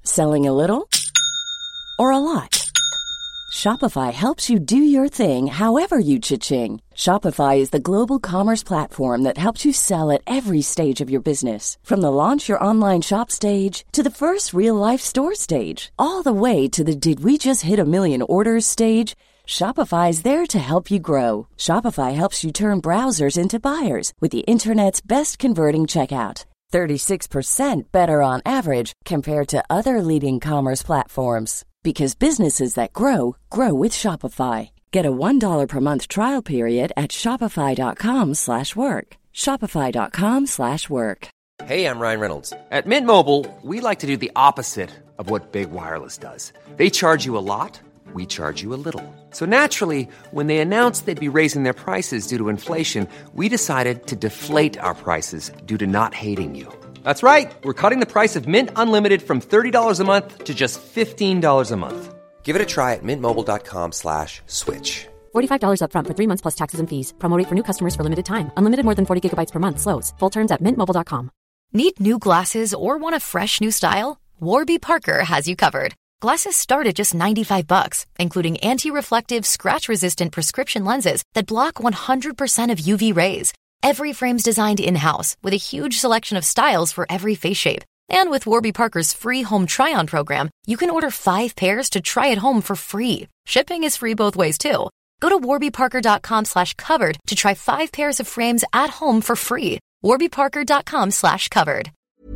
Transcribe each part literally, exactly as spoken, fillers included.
Selling a little or a lot? Shopify helps you do your thing however you cha-ching. Shopify is the global commerce platform that helps you sell at every stage of your business. From the launch your online shop stage to the first real-life store stage, all the way to the did we just hit a million orders stage. Shopify is there to help you grow. Shopify helps you turn browsers into buyers with the internet's best converting checkout. thirty-six percent better on average compared to other leading commerce platforms. Because businesses that grow, grow with Shopify. Get a one dollar per month trial period at shopify.com slash work. Shopify.com slash work. Hey, I'm Ryan Reynolds. At Mint Mobile, we like to do the opposite of what Big Wireless does. They charge you a lot, we charge you a little. So naturally, when they announced they'd be raising their prices due to inflation, we decided to deflate our prices due to not hating you. That's right. We're cutting the price of Mint Unlimited from thirty dollars a month to just fifteen dollars a month. Give it a try at mintmobile.com slash switch. forty-five dollars up front for three months plus taxes and fees. Promo rate for new customers for limited time. Unlimited more than forty gigabytes per month slows. Full terms at mint mobile dot com. Need new glasses or want a fresh new style? Warby Parker has you covered. Glasses start at just ninety-five bucks, including anti-reflective, scratch-resistant prescription lenses that block one hundred percent of U V rays. Every frame's designed in-house with a huge selection of styles for every face shape. And with Warby Parker's free home try-on program, you can order five pairs to try at home for free. Shipping is free both ways, too. Go to warbyparker.com slash covered to try five pairs of frames at home for free. warbyparker.com slash covered.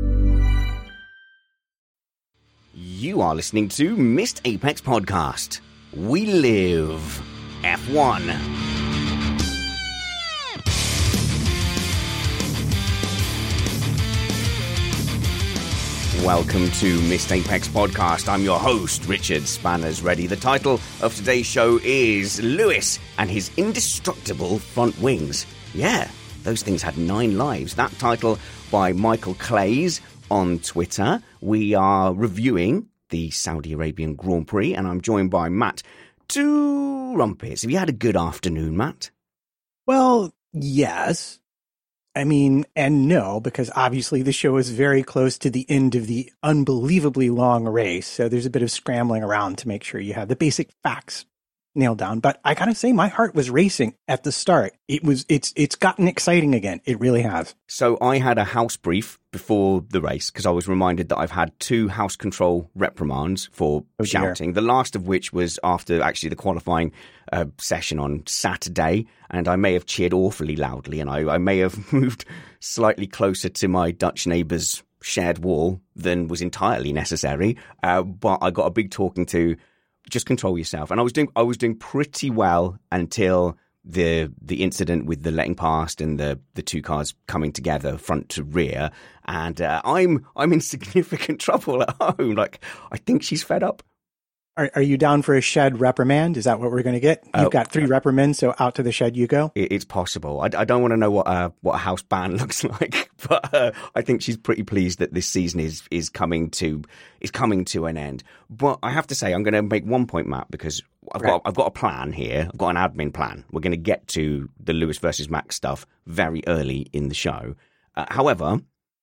You are listening to Missed Apex Podcast. We live F one. Welcome to Missed Apex Podcast. I'm your host, Richard Spanners Ready. The title of today's show is Lewis and His Indestructible Front Wings. Yeah, those things had nine lives. That title by Michael Clays on Twitter. We are reviewing the Saudi Arabian Grand Prix, and I'm joined by Matt Two Rumpets. Have you had a good afternoon, Matt? Well, yes. I mean, and no, because obviously the show is very close to the end of the unbelievably long race. So there's a bit of scrambling around to make sure you have the basic facts nailed down. But I gotta say, my heart was racing at the start. It was, it's, it's gotten exciting again. It really has. So I had a house brief before the race because I was reminded that I've had two house control reprimands for oh, shouting. Dear. The last of which was after actually the qualifying uh, session on Saturday, and I may have cheered awfully loudly, and I, I may have moved slightly closer to my Dutch neighbour's shared wall than was entirely necessary. Uh, but I got a big talking to. Just control yourself. And I was doing I was doing pretty well until the the incident with the letting past and the the two cars coming together front to rear. And uh, I'm I'm in significant trouble at home. Like, I think she's fed up. Are, are you down for a shed reprimand? Is that what we're going to get? You've uh, got three reprimands, so out to the shed you go? It, it's possible. I, I don't want to know what a, what a house ban looks like, but uh, I think she's pretty pleased that this season is is coming to is coming to an end. But I have to say, I'm going to make one point, Matt, because I've right. got I've got a plan here. I've got an admin plan. We're going to get to the Lewis versus Max stuff very early in the show. Uh, however,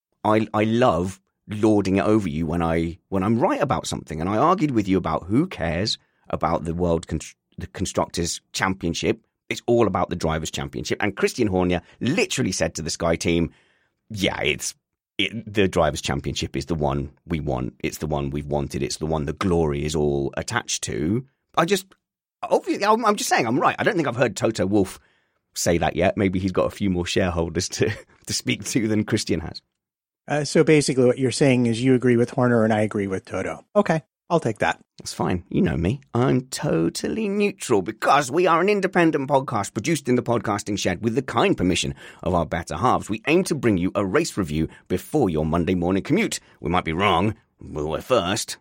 I I love lording it over you when I when I'm right about something, and I argued with you about who cares about the World Con- the Constructors Championship. It's all about the Drivers' Championship. And Christian Horner literally said to the Sky team, "Yeah, it's it, the Drivers' Championship is the one we want. It's the one we've wanted. It's the one the glory is all attached to." I just obviously I'm, I'm just saying I'm right. I don't think I've heard Toto Wolff say that yet. Maybe he's got a few more shareholders to to speak to than Christian has. Uh, so basically what you're saying is you agree with Horner and I agree with Toto. Okay, I'll take that. That's fine. You know me. I'm totally neutral because we are an independent podcast produced in the podcasting shed with the kind permission of our better halves. We aim to bring you a race review before your Monday morning commute. We might be wrong, but we're first.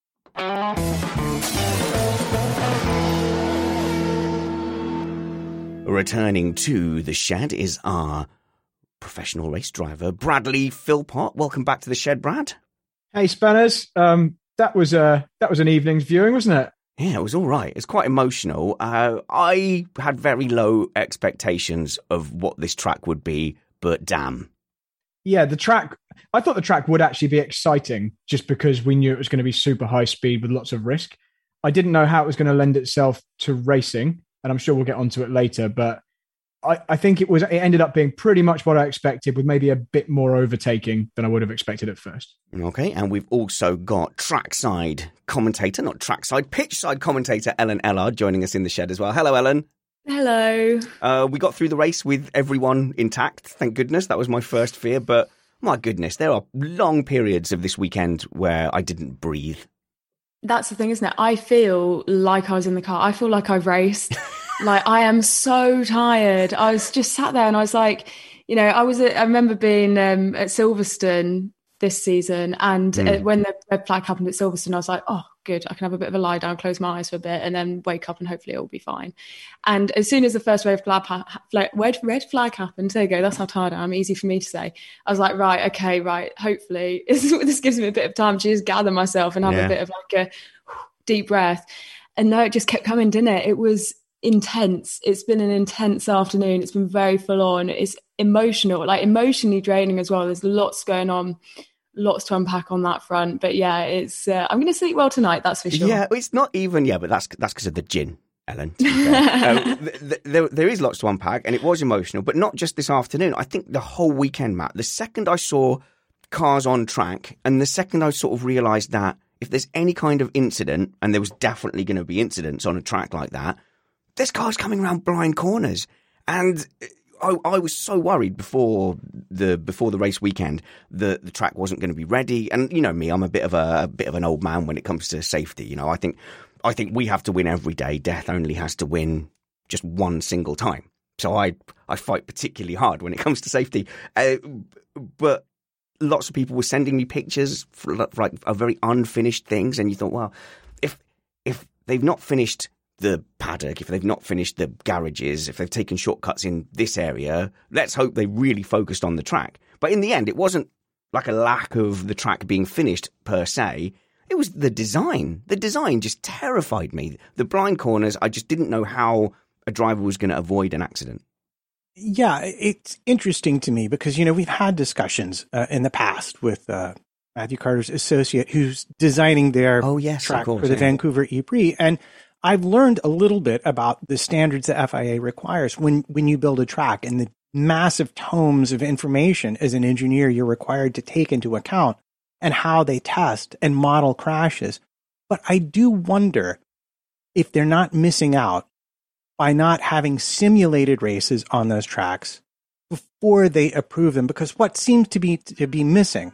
Returning to the shed is our professional race driver, Bradley Philpott. Welcome back to the shed, Brad. Hey, Spanners. Um, that was uh, that was an evening's viewing, wasn't it? Yeah, it was all right. It's quite emotional. Uh, I had very low expectations of what this track would be, but damn. Yeah, the track, I thought the track would actually be exciting just because we knew it was going to be super high speed with lots of risk. I didn't know how it was going to lend itself to racing, and I'm sure we'll get onto it later, but I, I think it was. It ended up being pretty much what I expected, with maybe a bit more overtaking than I would have expected at first. Okay, and we've also got trackside commentator, not trackside, pitchside commentator Ellen Ellard joining us in the shed as well. Hello, Ellen. Hello. Uh, we got through the race with everyone intact, thank goodness. That was my first fear, but my goodness, there are long periods of this weekend where I didn't breathe. That's the thing, isn't it? I feel like I was in the car. I feel like I've raced. Like, I am so tired. I was just sat there and I was like, you know, I was, at, I remember being um, at Silverstone this season, and mm. uh, when the red flag happened at Silverstone, I was like, oh, good, I can have a bit of a lie down, close my eyes for a bit, and then wake up and hopefully it'll be fine. And as soon as the first red flag, ha- red, red flag happened, there you go, that's how tired I am, easy for me to say. I was like, right, okay, right, hopefully this gives me a bit of time to just gather myself and have yeah. a bit of like a deep breath. And no, it just kept coming, didn't it? It was intense. It's been an intense afternoon. It's been very full on. It's emotional, like emotionally draining as well. There's lots going on, lots to unpack on that front. But yeah, it's uh, I'm going to sleep well tonight, that's for sure. Yeah, it's not even, yeah, but that's that's because of the gin, Ellen. um, th- th- there, there is lots to unpack, and it was emotional, but not just this afternoon. I think the whole weekend, Matt, the second I saw cars on track, and the second I sort of realised that if there's any kind of incident, and there was definitely going to be incidents on a track like that, there's cars coming around blind corners. And I, I was so worried before the before the race weekend that the track wasn't going to be ready. And you know me, I'm a bit of a, a bit of an old man when it comes to safety. You know, I think I think we have to win every day. Death only has to win just one single time. So I I fight particularly hard when it comes to safety. Uh, but lots of people were sending me pictures for like of very unfinished things, and you thought, well, if if they've not finished the paddock, if they've not finished the garages, if they've taken shortcuts in this area, let's hope they really focused on the track. But in the end, it wasn't like a lack of the track being finished per se. It was the design. The design just terrified me. The blind corners, I just didn't know how a driver was going to avoid an accident. Yeah, it's interesting to me because, you know, we've had discussions uh, in the past with uh, Matthew Carter's associate who's designing their oh, yes, track course, for the yeah. Vancouver E-Prix. And I've learned a little bit about the standards the F I A requires when, when you build a track and the massive tomes of information as an engineer you're required to take into account and how they test and model crashes. But I do wonder if they're not missing out by not having simulated races on those tracks before they approve them, because what seems to be to be missing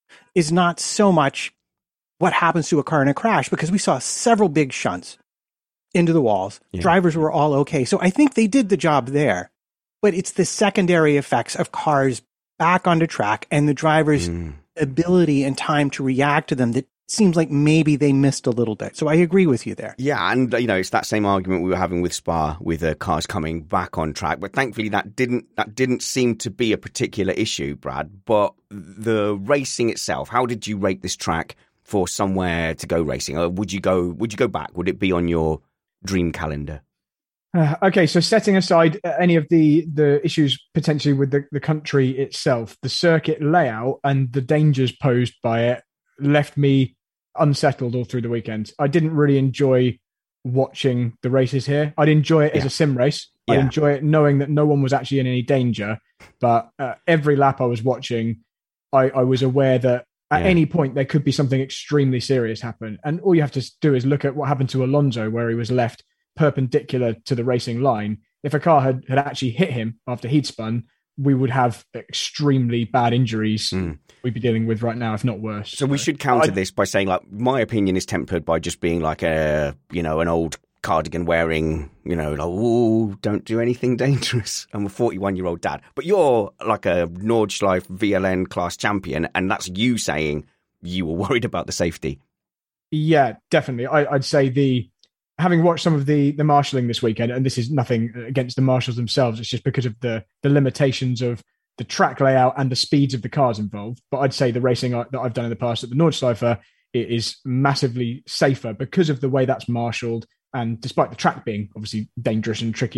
is not so much what happens to a car in a crash, because we saw several big shunts into the walls. Yeah. Drivers were all okay. So I think they did the job there, but it's the secondary effects of cars back onto track and the driver's mm. ability and time to react to them that seems like maybe they missed a little bit. So I agree with you there. Yeah, and you know, it's that same argument we were having with Spa with uh, cars coming back on track, but thankfully that didn't that didn't seem to be a particular issue, Brad. But the racing itself, how did you rate this track for somewhere to go racing? Or would you go would you go back? Would it be on your dream calendar? Uh, okay, so setting aside any of the the issues potentially with the, the country itself, the circuit layout and the dangers posed by it left me unsettled all through the weekend. I didn't really enjoy watching the races here. I'd enjoy it yeah. as a sim race. Yeah. I'd enjoy it knowing that no one was actually in any danger. But uh, every lap I was watching, I, I was aware that at yeah. any point there could be something extremely serious happen. And all you have to do is look at what happened to Alonso, where he was left perpendicular to the racing line. If a car had, had actually hit him after he'd spun, we would have extremely bad injuries mm. we'd be dealing with right now, if not worse. So, so we should counter I, this by saying, like, my opinion is tempered by just being like a, you know, an old cardigan wearing, you know, like, ooh, don't do anything dangerous. I'm a forty-one-year-old dad. But you're like a Nordschleife V L N class champion, and that's you saying you were worried about the safety. Yeah, definitely. I, I'd say the... Having watched some of the the marshalling this weekend, and this is nothing against the marshals themselves, it's just because of the the limitations of the track layout and the speeds of the cars involved. But I'd say the racing that I've done in the past at the Nordschleife is massively safer because of the way that's marshaled. And despite the track being obviously dangerous and tricky,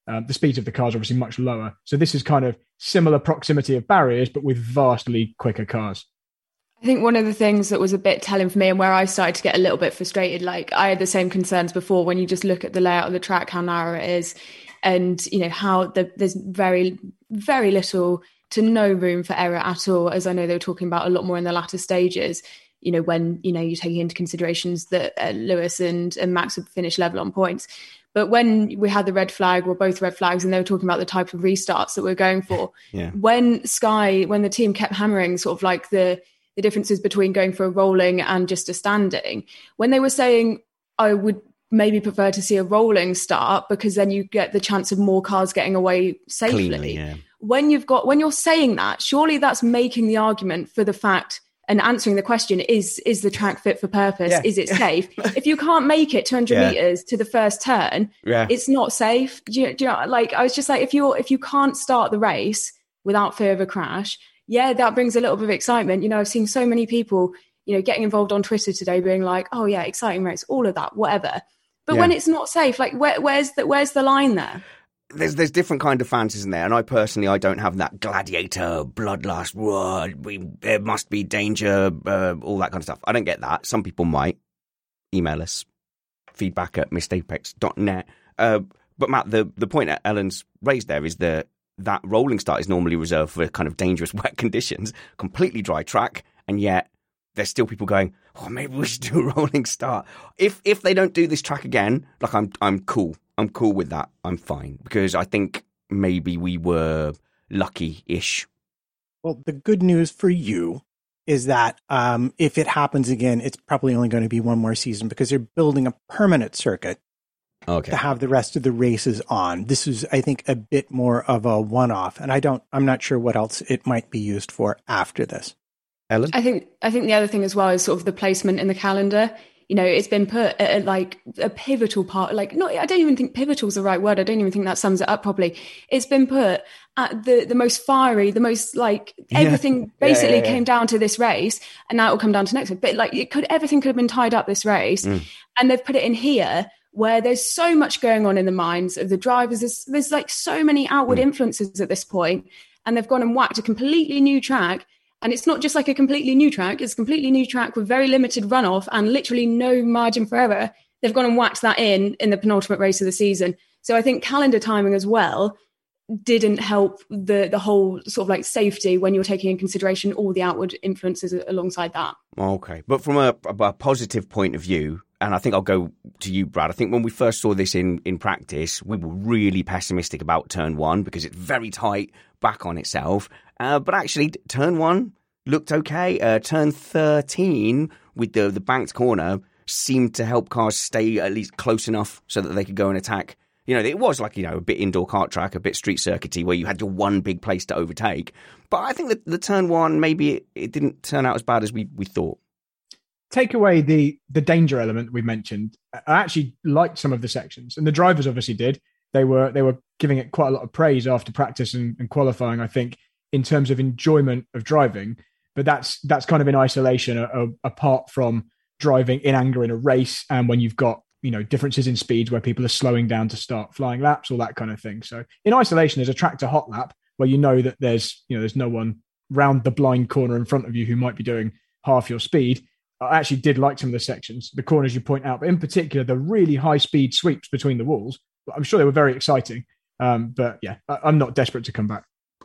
Um, the speeds of the cars are obviously much lower. So this is kind of similar proximity of barriers, but with vastly quicker cars. I think one of the things that was a bit telling for me and where I started to get a little bit frustrated, like I had the same concerns before when you just look at the layout of the track, how narrow it is, and you know how the, there's very, very little to no room for error at all, as I know they were talking about a lot more in the latter stages, you know, when, you know, you're taking into considerations that uh, Lewis and, and Max would finish level on points. But when we had the red flag, or both red flags, and they were talking about the type of restarts that we're going for, yeah. when Sky, when the team kept hammering sort of like the, the differences between going for a rolling and just a standing, when they were saying, I would maybe prefer to see a rolling start because then you get the chance of more cars getting away safely. Cleanly, yeah. When you've got, when you're saying that, surely that's making the argument for the fact and answering the question, is is the track fit for purpose? Yeah. Is it safe? If you can't make it two hundred yeah. meters to the first turn, yeah. it's not safe. Do you, do you know, like, I was just like, if you're, if you can't start the race without fear of a crash, yeah, that brings a little bit of excitement. You know, I've seen so many people, you know, getting involved on Twitter today being like, oh yeah, exciting race, all of that, whatever. But yeah. when it's not safe, like where, where's the, where's the line there? There's there's different kind of fans, isn't there? And I personally, I don't have that gladiator, bloodlust, roar, we, there must be danger, uh, all that kind of stuff. I don't get that. Some people might. Email us, feedback at missed apex dot net. Uh, but Matt, the, the point that Ellen's raised there is that that rolling start is normally reserved for kind of dangerous wet conditions, completely dry track, and yet there's still people going, oh, maybe we should do a rolling start. If if they don't do this track again, like I'm I'm cool. I'm cool with that. I'm fine. Because I think maybe we were lucky-ish. Well, the good news for you is that um, if it happens again, it's probably only going to be one more season because they're building a permanent circuit okay. to have the rest of the races on. This is, I think, a bit more of a one-off. And I don't, I'm not sure what else it might be used for after this. Ellen? I think I think the other thing as well is sort of the placement in the calendar. You know, it's been put at, at like a pivotal part, like, no, I don't even think pivotal is the right word. I don't even think that sums it up properly. It's been put at the, the most fiery, the most like everything yeah. basically yeah, yeah, yeah. came down to this race, and now it will come down to next week. But like it could, everything could have been tied up this race, mm. and they've put it in here where there's so much going on in the minds of the drivers. There's, there's like so many outward mm. influences at this point, and they've gone and whacked a completely new track. And it's not just like a completely new track. It's a completely new track with very limited runoff and literally no margin for error. They've gone and whacked that in in the penultimate race of the season. So I think calendar timing as well didn't help the the whole sort of like safety when you're taking in consideration all the outward influences alongside that. Okay. But from a, a positive point of view, and I think I'll go to you, Brad. I think when we first saw this in, in practice, we were really pessimistic about turn one because it's very tight, back on itself. Uh, but actually, turn one looked okay. Uh, turn thirteen with the, the banked corner seemed to help cars stay at least close enough so that they could go and attack. You know, it was like, you know, a bit indoor kart track, a bit street circuity where you had your one big place to overtake. But I think that the turn one, maybe it, it didn't turn out as bad as we, we thought. Take away the the danger element we mentioned. I actually liked some of the sections, and the drivers obviously did. They were they were giving it quite a lot of praise after practice and, and qualifying, I think, in terms of enjoyment of driving. But that's that's kind of in isolation, a, a, apart from driving in anger in a race, and when you've got, you know, differences in speeds where people are slowing down to start flying laps, all that kind of thing. So in isolation, there's a track to hot lap where you know that there's you know there's no one round the blind corner in front of you who might be doing half your speed. I actually did like some of the sections, the corners you point out, but in particular, the really high speed sweeps between the walls. I'm sure they were very exciting. Um, but yeah, I, I'm not desperate to come back.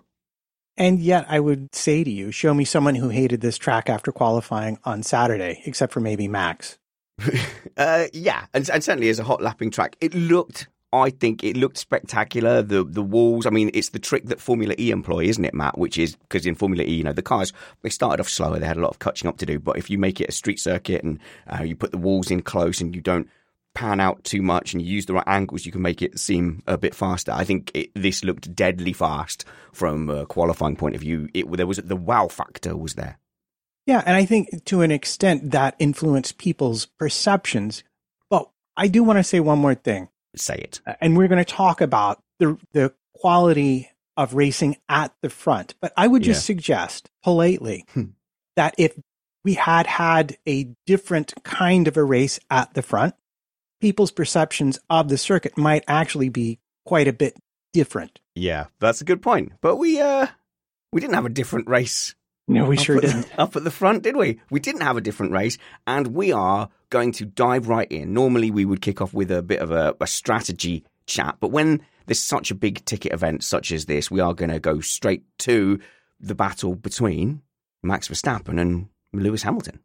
And yet I would say to you, show me someone who hated this track after qualifying on Saturday, except for maybe Max. uh, yeah, and, and certainly as a hot lapping track, it looked, I think it looked spectacular. The the walls, I mean, it's the trick that Formula E employ, isn't it, Matt? Which is, because in Formula E, you know, the cars, they started off slower. They had a lot of catching up to do. But if you make it a street circuit and uh, you put the walls in close and you don't pan out too much and you use the right angles, you can make it seem a bit faster. I think it, this looked deadly fast from a qualifying point of view. It, there was the wow factor was there. Yeah, and I think to an extent that influenced people's perceptions. But I do want to say one more thing. Say it. And we're going to talk about the the quality of racing at the front. But I would just yeah. suggest politely hmm. that if we had had a different kind of a race at the front, people's perceptions of the circuit might actually be quite a bit different. Yeah, that's a good point. But we uh, we didn't have a different race. No, we up sure at the- didn't. Up at the front, did we? We didn't have a different race, and we are going to dive right in. Normally, we would kick off with a bit of a, a strategy chat, but when there's such a big ticket event such as this, we are going to go straight to the battle between Max Verstappen and Lewis Hamilton.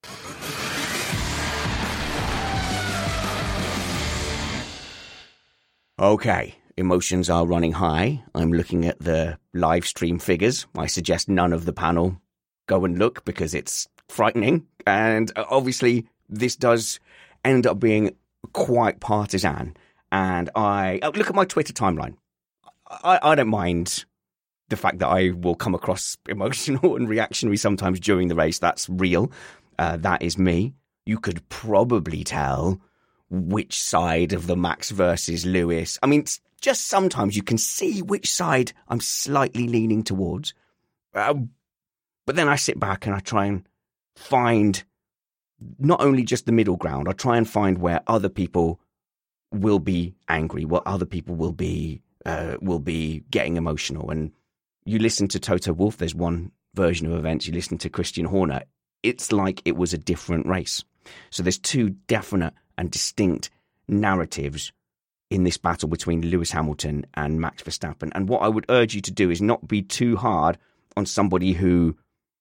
Okay, emotions are running high. I'm looking at the live stream figures. I suggest none of the panel go and look because it's frightening. And obviously, this does end up being quite partisan. And I oh, look at my Twitter timeline. I, I don't mind the fact that I will come across emotional and reactionary sometimes during the race. That's real. Uh, that is me. You could probably tell which side of the Max versus Lewis. I mean, just sometimes you can see which side I'm slightly leaning towards. Um, but then I sit back and I try and find not only just the middle ground, I try and find where other people will be angry, what other people will be uh, will be getting emotional. And you listen to Toto Wolff, there's one version of events, you listen to Christian Horner, it's like it was a different race. So there's two definite and distinct narratives in this battle between Lewis Hamilton and Max Verstappen. And what I would urge you to do is not be too hard on somebody who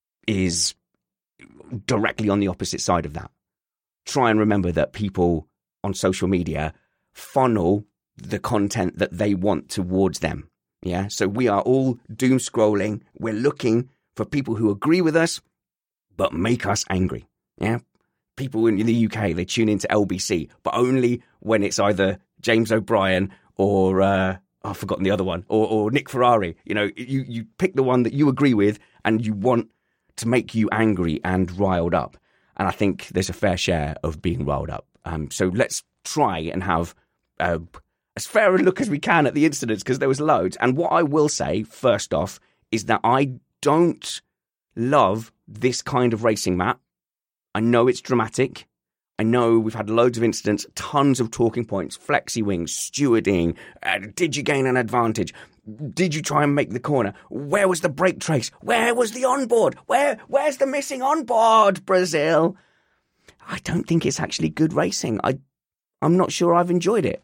is directly on the opposite side of that. Try and remember that people on social media funnel the content that they want towards them. Yeah. So we are all doom scrolling. We're looking for people who agree with us, but make us angry. Yeah. People in the U K, they tune into L B C, but only when it's either James O'Brien or, uh, oh, I've forgotten the other one, or, or Nick Ferrari. You know, you, you pick the one that you agree with and you want to make you angry and riled up. And I think there's a fair share of being riled up. Um, so let's try and have uh, as fair a look as we can at the incidents, because there was loads. And what I will say, first off, is that I don't love this kind of racing, Matt. I know it's dramatic. I know we've had loads of incidents, tons of talking points, flexi wings, stewarding. Uh, did you gain an advantage? Did you try and make the corner? Where was the brake trace? Where was the onboard? Where, where's the missing onboard, Brazil? I don't think it's actually good racing. I, I'm not sure I've enjoyed it.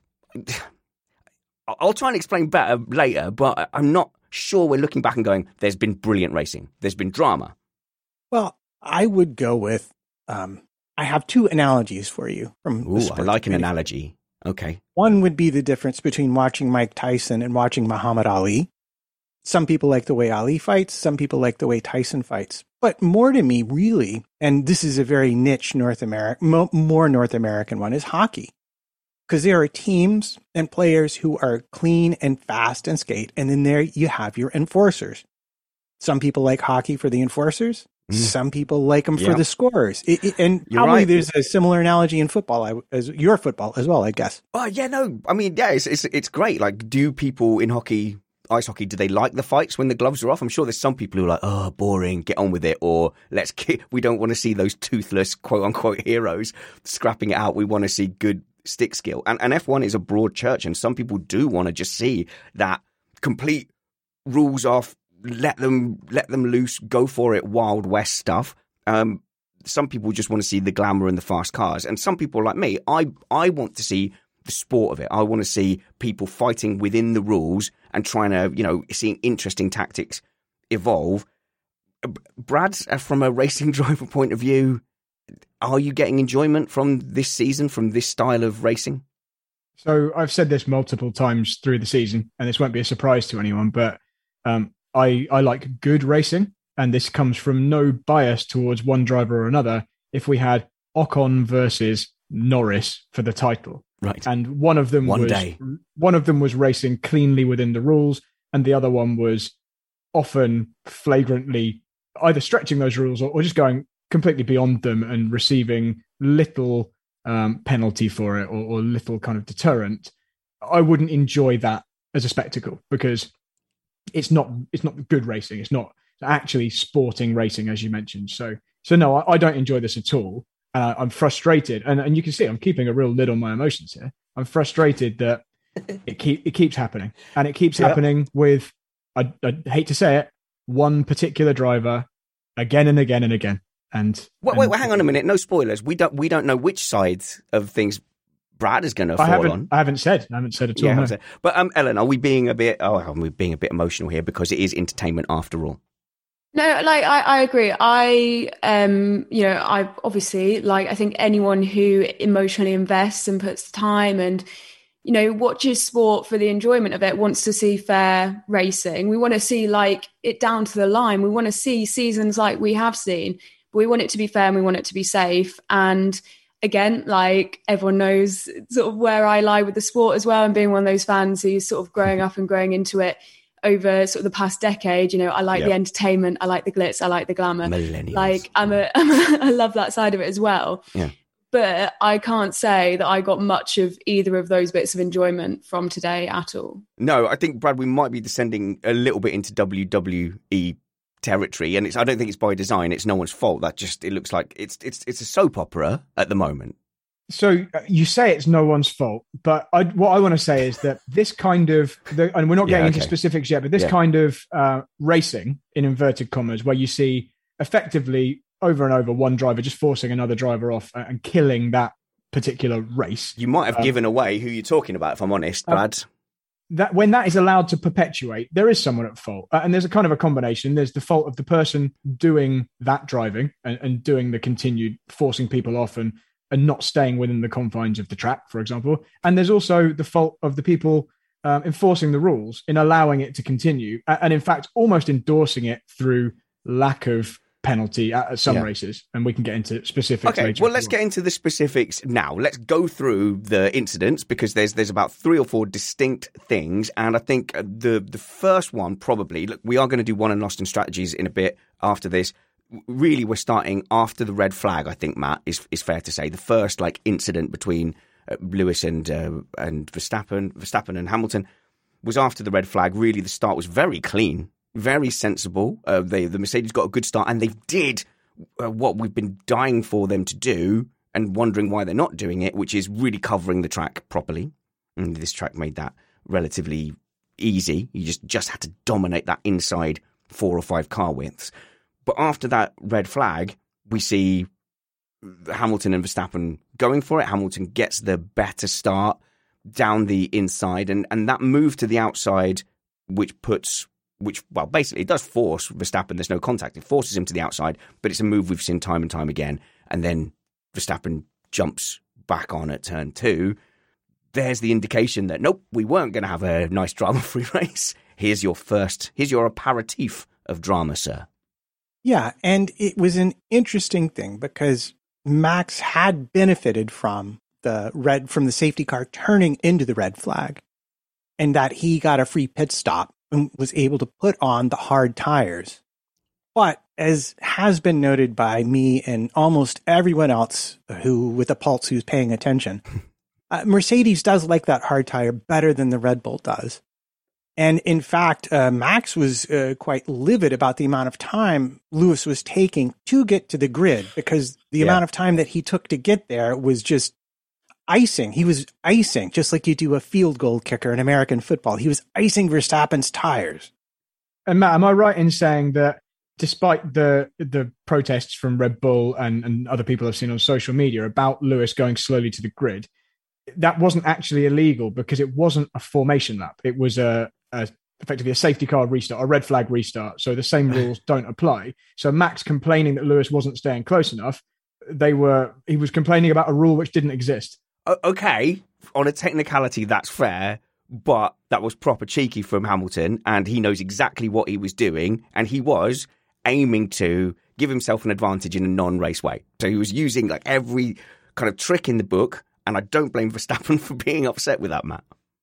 I'll try and explain better later, but I'm not sure we're looking back and going, there's been brilliant racing. There's been drama. Well, I would go with, um, I have two analogies for you. From Ooh, I like an analogy. Okay. One would be the difference between watching Mike Tyson and watching Muhammad Ali. Some people like the way Ali fights. Some people like the way Tyson fights. But more to me, really, and this is a very niche North American, mo- more North American one, is hockey. Because there are teams and players who are clean and fast and skate, and then there you have your enforcers. Some people like hockey for the enforcers. Mm. Some people like them yeah. for the scorers. It, it, and You're probably right. There's a similar analogy in football as your football as well, I guess. Oh, yeah, no. I mean, yeah, it's, it's, it's great. Like, do people in hockey, ice hockey, do they like the fights when the gloves are off? I'm sure there's some people who are like, oh, boring, get on with it. Or let's ki- we don't want to see those toothless, quote unquote, heroes scrapping it out. We want to see good stick skill. And, and F one is a broad church, and some people do want to just see that complete rules off, let them let them loose, go for it, Wild West stuff. Um, some people just want to see the glamour and the fast cars. And some people like me, I I want to see the sport of it. I want to see people fighting within the rules and trying to, you know, seeing interesting tactics evolve. Brad, from a racing driver point of view, are you getting enjoyment from this season, from this style of racing? So I've said this multiple times through the season, and this won't be a surprise to anyone, but um, I, I like good racing, and this comes from no bias towards one driver or another. If we had Ocon versus Norris for the title, right, and one of them one was day. one of them was racing cleanly within the rules, and the other one was often flagrantly either stretching those rules or, or just going completely beyond them and receiving little um, penalty for it or, or little kind of deterrent, I wouldn't enjoy that as a spectacle, because it's not it's not good racing. It's not actually sporting racing, as you mentioned. So so no, I, I don't enjoy this at all. And I, I'm frustrated. And, and you can see I'm keeping a real lid on my emotions here. I'm frustrated that it keep it keeps happening, and it keeps Yeah. happening with I, I hate to say it, one particular driver again and again and again. And Wait, and wait, wait, hang on a minute. No spoilers. We don't we don't know which side of things Brad is going to I fall haven't on. I haven't said I haven't said at all. Yeah, no. haven't said. But um, Ellen, are we being a bit? Oh, are we being a bit emotional here because it is entertainment after all? No, like I, I agree. I, um, you know, I obviously like I think anyone who emotionally invests and puts time and, you know, watches sport for the enjoyment of it wants to see fair racing. We want to see like it down to the line. We want to see seasons like we have seen, but we want it to be fair and we want it to be safe. And again, like everyone knows sort of where I lie with the sport as well, and being one of those fans who's sort of growing up and growing into it over sort of the past decade. You know, I like Yep. the entertainment, I like the glitz, I like the glamour. Millennials. Like I'm a, I'm a I love that side of it as well. Yeah. But I can't say that I got much of either of those bits of enjoyment from today at all. No, I think, Brad, we might be descending a little bit into W W E territory, and it's I don't think it's by design. It's no one's fault. That just it looks like it's it's it's a soap opera at the moment. So uh, you say it's no one's fault, but I, what I want to say is that this kind of, the, and we're not getting Yeah, into okay. specifics yet, but this Yeah. kind of uh, racing, in inverted commas, where you see effectively over and over one driver just forcing another driver off and killing that particular race. You might have Um, given away who you're talking about, if I'm honest, um, Brad. That when that is allowed to perpetuate, there is someone at fault, uh, and there's a kind of a combination. There's the fault of the person doing that driving and, and doing the continued forcing people off and and not staying within the confines of the track, for example. And there's also the fault of the people um, enforcing the rules in allowing it to continue, a- and in fact, almost endorsing it through lack of penalty at, at some Yeah. races. And we can get into specifics Okay, later. well, if let's you get want. into the specifics now. Let's go through the incidents because there's there's about three or four distinct things, and I think uh, the the first one probably. Look, we are going to do one and lost in strategies in a bit after this. Really, we're starting after the red flag. I think, Matt, is is fair to say the first like incident between uh, Lewis and uh, and Verstappen, Verstappen and Hamilton was after the red flag. Really, the start was very clean, very sensible. Uh, they the Mercedes got a good start, and they did uh, what we've been dying for them to do, and wondering why they're not doing it, which is really covering the track properly. And this track made that relatively easy. You just just had to dominate that inside four or five car widths. But after that red flag, we see Hamilton and Verstappen going for it. Hamilton gets the better start down the inside, and, and that move to the outside, which puts, which, well, basically it does force Verstappen. There's no contact. It forces him to the outside, but it's a move we've seen time and time again. And then Verstappen jumps back on at turn two. There's the indication that, nope, we weren't going to have a nice drama-free race. Here's your first, here's your aperitif of drama, sir. Yeah, and it was an interesting thing because Max had benefited from the red from the safety car turning into the red flag, and that he got a free pit stop and was able to put on the hard tires. But as has been noted by me and almost everyone else who with a pulse who's paying attention, uh, Mercedes does like that hard tire better than the Red Bull does. And in fact, uh, Max was uh, quite livid about the amount of time Lewis was taking to get to the grid, because the Yeah. amount of time that he took to get there was just icing. He was icing, just like you do a field goal kicker in American football. He was icing Verstappen's tires. And Matt, am I right in saying that despite the the protests from Red Bull and, and other people I've seen on social media about Lewis going slowly to the grid, that wasn't actually illegal because it wasn't a formation lap. It was a, a effectively a safety car restart, a red flag restart. So the same rules don't apply. So Max complaining that Lewis wasn't staying close enough, they were he was complaining about a rule which didn't exist. O- okay, on a technicality, that's fair, but that was proper cheeky from Hamilton, and he knows exactly what he was doing, and he was aiming to give himself an advantage in a non-race way. So he was using like every kind of trick in the book, and I don't blame Verstappen for being upset with that, Matt.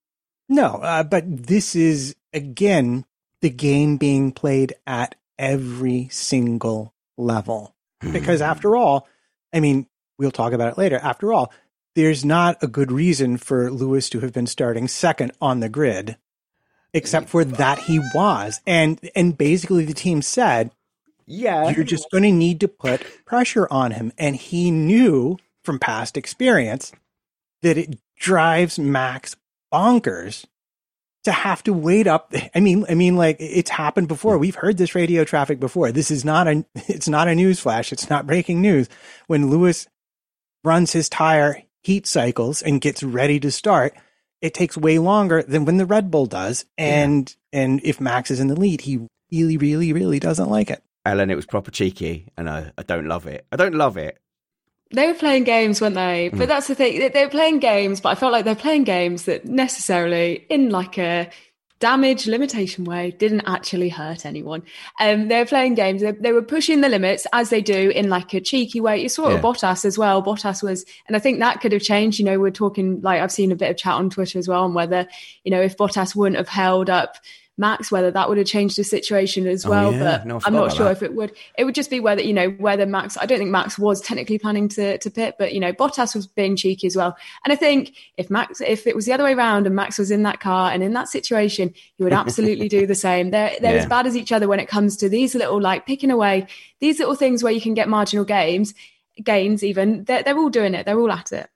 No, uh, but this is, again, the game being played at every single level. Because after all, I mean, we'll talk about it later. After all, there's not a good reason for Lewis to have been starting second on the grid, except for that he was. And and basically the team said, Yeah. you're just going to need to put pressure on him. And he knew from past experience that it drives Max bonkers to have to wait up. I mean, I mean, like it's happened before. We've heard this radio traffic before. This is not a, it's not a news flash. It's not breaking news. When Lewis runs his tire heat cycles and gets ready to start, it takes way longer than when the Red Bull does. And, yeah. and if Max is in the lead, he really, really, really doesn't like it. Ellen, it was proper cheeky and I, I don't love it. I don't love it. They were playing games, weren't they? But mm. that's the thing. They were playing games, but I felt like they're playing games that necessarily, in like a damage limitation way, didn't actually hurt anyone. Um, they were playing games. They, they were pushing the limits as they do in like a cheeky way. You saw it yeah. with Bottas as well. Bottas was, and I think that could have changed. You know, we're talking like I've seen a bit of chat on Twitter as well on whether, you know, if Bottas wouldn't have held up Max, whether that would have changed the situation as well. Oh, yeah. But no, I'm not sure that. if it would. It would just be whether, you know, whether Max, I don't think Max was technically planning to, to pit, but, you know, Bottas was being cheeky as well. And I think if Max, if it was the other way around and Max was in that car and in that situation, he would absolutely do the same. They're, they're yeah. as bad as each other when it comes to these little, like picking away, these little things where you can get marginal gains, gains even. They're, they're all doing it. They're all at it.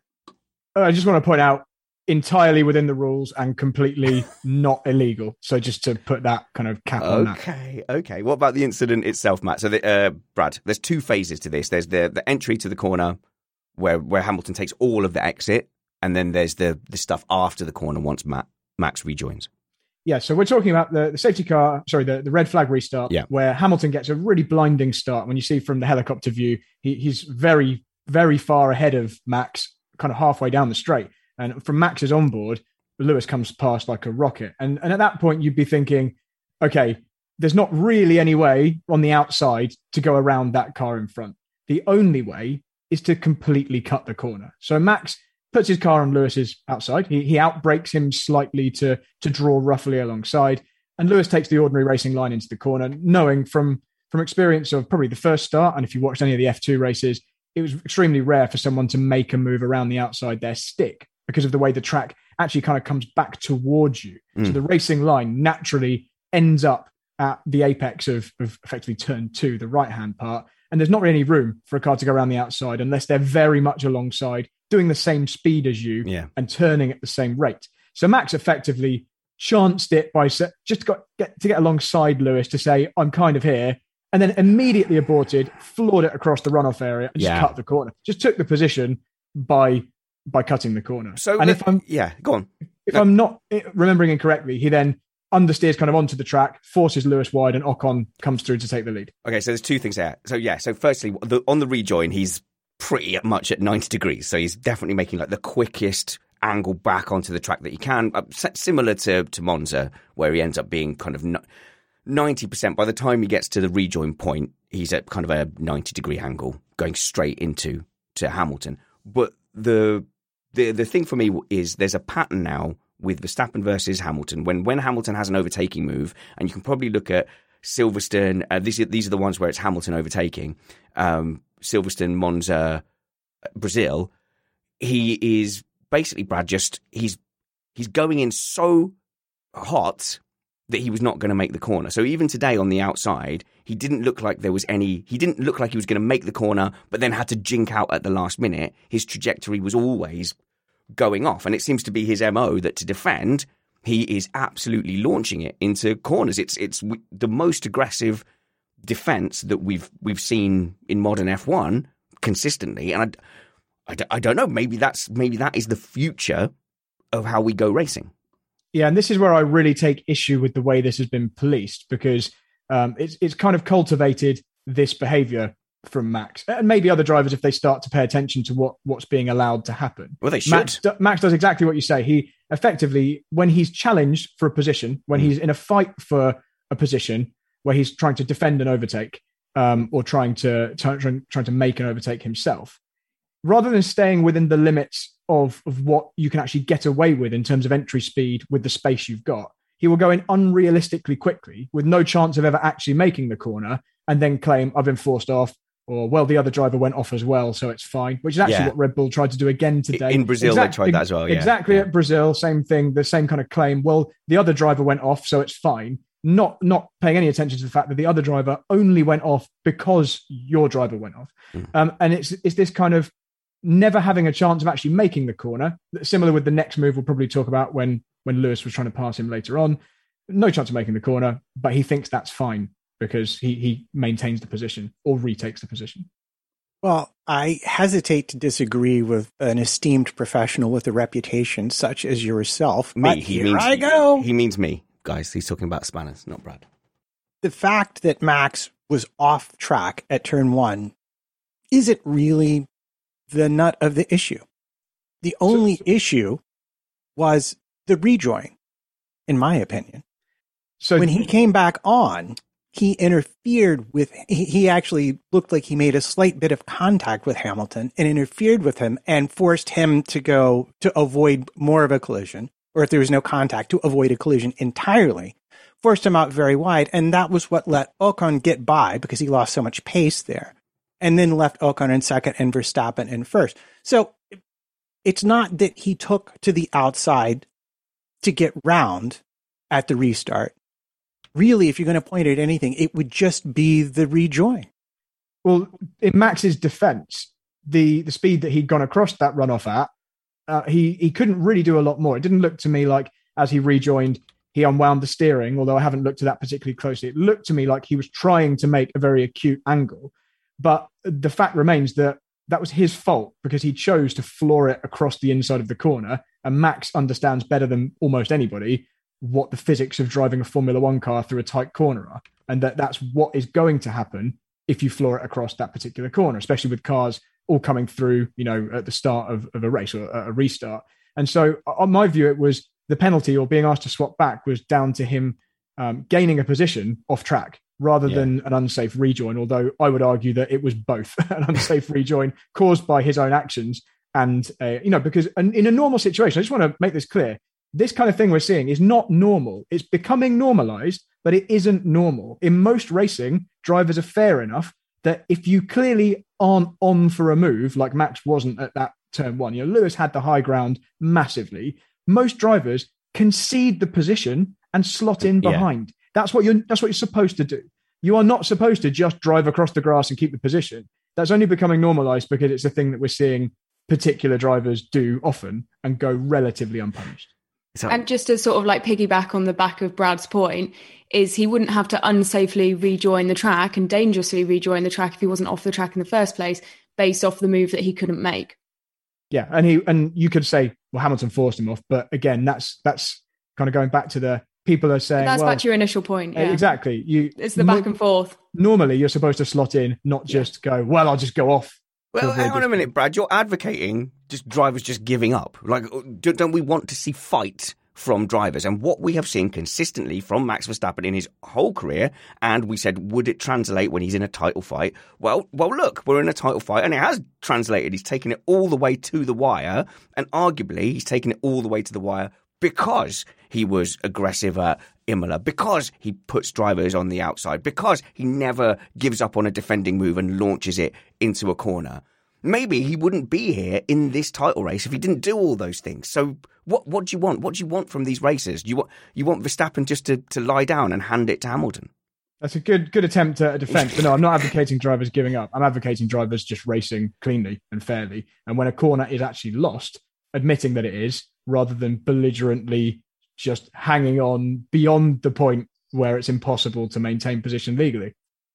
I just want to point out, entirely within the rules and completely not illegal. So just to put that kind of cap on that. Okay, okay. What about the incident itself, Matt? So, the, uh, Brad, there's two phases to this. There's the the entry to the corner where where Hamilton takes all of the exit, and then there's the the stuff after the corner once Matt, Max rejoins. Yeah, so we're talking about the, the safety car, sorry, the, the red flag restart, yeah. where Hamilton gets a really blinding start. When you see from the helicopter view, he, he's very, very far ahead of Max, kind of halfway down the straight. And from Max's onboard, Lewis comes past like a rocket. And, and at that point, you'd be thinking, okay, there's not really any way on the outside to go around that car in front. The only way is to completely cut the corner. So Max puts his car on Lewis's outside. He, he outbrakes him slightly to, to draw roughly alongside. And Lewis takes the ordinary racing line into the corner, knowing from, from experience of probably the first start, and if you watched any of the F two races, it was extremely rare for someone to make a move around the outside their stick, because of the way the track actually kind of comes back towards you. Mm. So the racing line naturally ends up at the apex of, of effectively turn two, the right-hand part. And there's not really any room for a car to go around the outside unless they're very much alongside, doing the same speed as you yeah. and turning at the same rate. So Max effectively chanced it by just got get, to get alongside Lewis to say, I'm kind of here. And then immediately aborted, floored it across the runoff area and yeah. just cut the corner. Just took the position by... by cutting the corner. So, and the, if I'm yeah, go on. If no. I'm not remembering incorrectly, he then understeers kind of onto the track, forces Lewis wide, and Ocon comes through to take the lead. Okay, so there's two things there. So yeah, so firstly, the, on the rejoin, he's pretty much at ninety degrees, so he's definitely making like the quickest angle back onto the track that he can, uh, similar to to Monza, where he ends up being kind of ninety percent. By the time he gets to the rejoin point, he's at kind of a ninety degree angle, going straight into to Hamilton. But the The the thing for me is there's a pattern now with Verstappen versus Hamilton. When when Hamilton has an overtaking move, and you can probably look at Silverstone, uh, these, are, these are the ones where it's Hamilton overtaking, um, Silverstone, Monza, Brazil, he is basically, Brad, just, he's he's going in so hot that he was not going to make the corner. So even today on the outside, he didn't look like there was any, he didn't look like he was going to make the corner, but then had to jink out at the last minute. His trajectory was always going off. And it seems to be his M O that to defend, he is absolutely launching it into corners. It's it's the most aggressive defense that we've we've seen in modern F one consistently. And I, I, I don't know, maybe that's maybe that is the future of how we go racing. Yeah, and this is where I really take issue with the way this has been policed, because um, it's it's kind of cultivated this behaviour from Max, and maybe other drivers if they start to pay attention to what, what's being allowed to happen. Well, they should. Max, Max does exactly what you say. He effectively, when he's challenged for a position, when mm. he's in a fight for a position where he's trying to defend an overtake um, or trying to trying, trying to make an overtake himself, rather than staying within the limits of, of what you can actually get away with in terms of entry speed with the space you've got, he will go in unrealistically quickly with no chance of ever actually making the corner and then claim, I've been forced off, or, well, the other driver went off as well, so it's fine, which is actually yeah. what Red Bull tried to do again today. In Brazil, exactly, they tried that as well. Yeah. Exactly yeah. at Brazil, same thing, the same kind of claim. Well, the other driver went off, so it's fine. Not not paying any attention to the fact that the other driver only went off because your driver went off. Mm. Um, and it's it's this kind of never having a chance of actually making the corner. Similar with the next move we'll probably talk about when, when Lewis was trying to pass him later on. No chance of making the corner, but he thinks that's fine because he, he maintains the position or retakes the position. Well, I hesitate to disagree with an esteemed professional with a reputation such as yourself. Me, he here means, I go. He means me, guys. He's talking about spanners, not Brad. The fact that Max was off track at turn one, is it really the nut of the issue? The only so, issue was the rejoin, in my opinion. So when he came back on, he interfered with, he, he actually looked like he made a slight bit of contact with Hamilton and interfered with him and forced him to go to avoid more of a collision, or if there was no contact, to avoid a collision entirely, forced him out very wide. And that was what let Ocon get by because he lost so much pace there, and then left Ocon in second and Verstappen in first. So it's not that he took to the outside to get round at the restart. Really, if you're going to point at anything, it would just be the rejoin. Well, in Max's defense, the, the speed that he'd gone across that runoff at, uh, he, he couldn't really do a lot more. It didn't look to me like as he rejoined, he unwound the steering, although I haven't looked at that particularly closely. It looked to me like he was trying to make a very acute angle. But the fact remains that that was his fault because he chose to floor it across the inside of the corner. And Max understands better than almost anybody what the physics of driving a Formula One car through a tight corner are. And that that's what is going to happen if you floor it across that particular corner, especially with cars all coming through, you know, at the start of, of a race or a restart. And so on my view, it was the penalty or being asked to swap back was down to him um, gaining a position off track rather yeah. than an unsafe rejoin. Although I would argue that it was both an unsafe rejoin caused by his own actions. And, uh, you know, because in a normal situation, I just want to make this clear. This kind of thing we're seeing is not normal. It's becoming normalized, but it isn't normal. In most racing, drivers are fair enough that if you clearly aren't on for a move, like Max wasn't at that turn one, you know, Lewis had the high ground massively. Most drivers concede the position and slot in behind. Yeah. That's what you're, that's what you're supposed to do. You are not supposed to just drive across the grass and keep the position. That's only becoming normalized because it's a thing that we're seeing particular drivers do often and go relatively unpunished. So, and just to sort of like piggyback on the back of Brad's point, is he wouldn't have to unsafely rejoin the track and dangerously rejoin the track if he wasn't off the track in the first place, based off the move that he couldn't make. Yeah, and he and you could say, well, Hamilton forced him off, but again, that's that's kind of going back to the people are saying. But that's well, back to your initial point. Yeah. Exactly. You. It's the back no, and forth. Normally, you're supposed to slot in, not just yeah. go. Well, I'll just go off. Well, hang on a minute, Brad. You're advocating just drivers just giving up. Like, don't we want to see fight from drivers? And what we have seen consistently from Max Verstappen in his whole career, and we said, would it translate when he's in a title fight? Well, well, look, we're in a title fight, and it has translated. He's taken it all the way to the wire, and arguably he's taken it all the way to the wire because he was aggressive at Imola, because he puts drivers on the outside, because he never gives up on a defending move and launches it into a corner. Maybe he wouldn't be here in this title race if he didn't do all those things. So what what do you want? What do you want from these races? You want you want Verstappen just to, to lie down and hand it to Hamilton? That's a good good attempt at a defence. But no, I'm not advocating drivers giving up. I'm advocating drivers just racing cleanly and fairly. And when a corner is actually lost, admitting that it is, rather than belligerently just hanging on beyond the point where it's impossible to maintain position legally.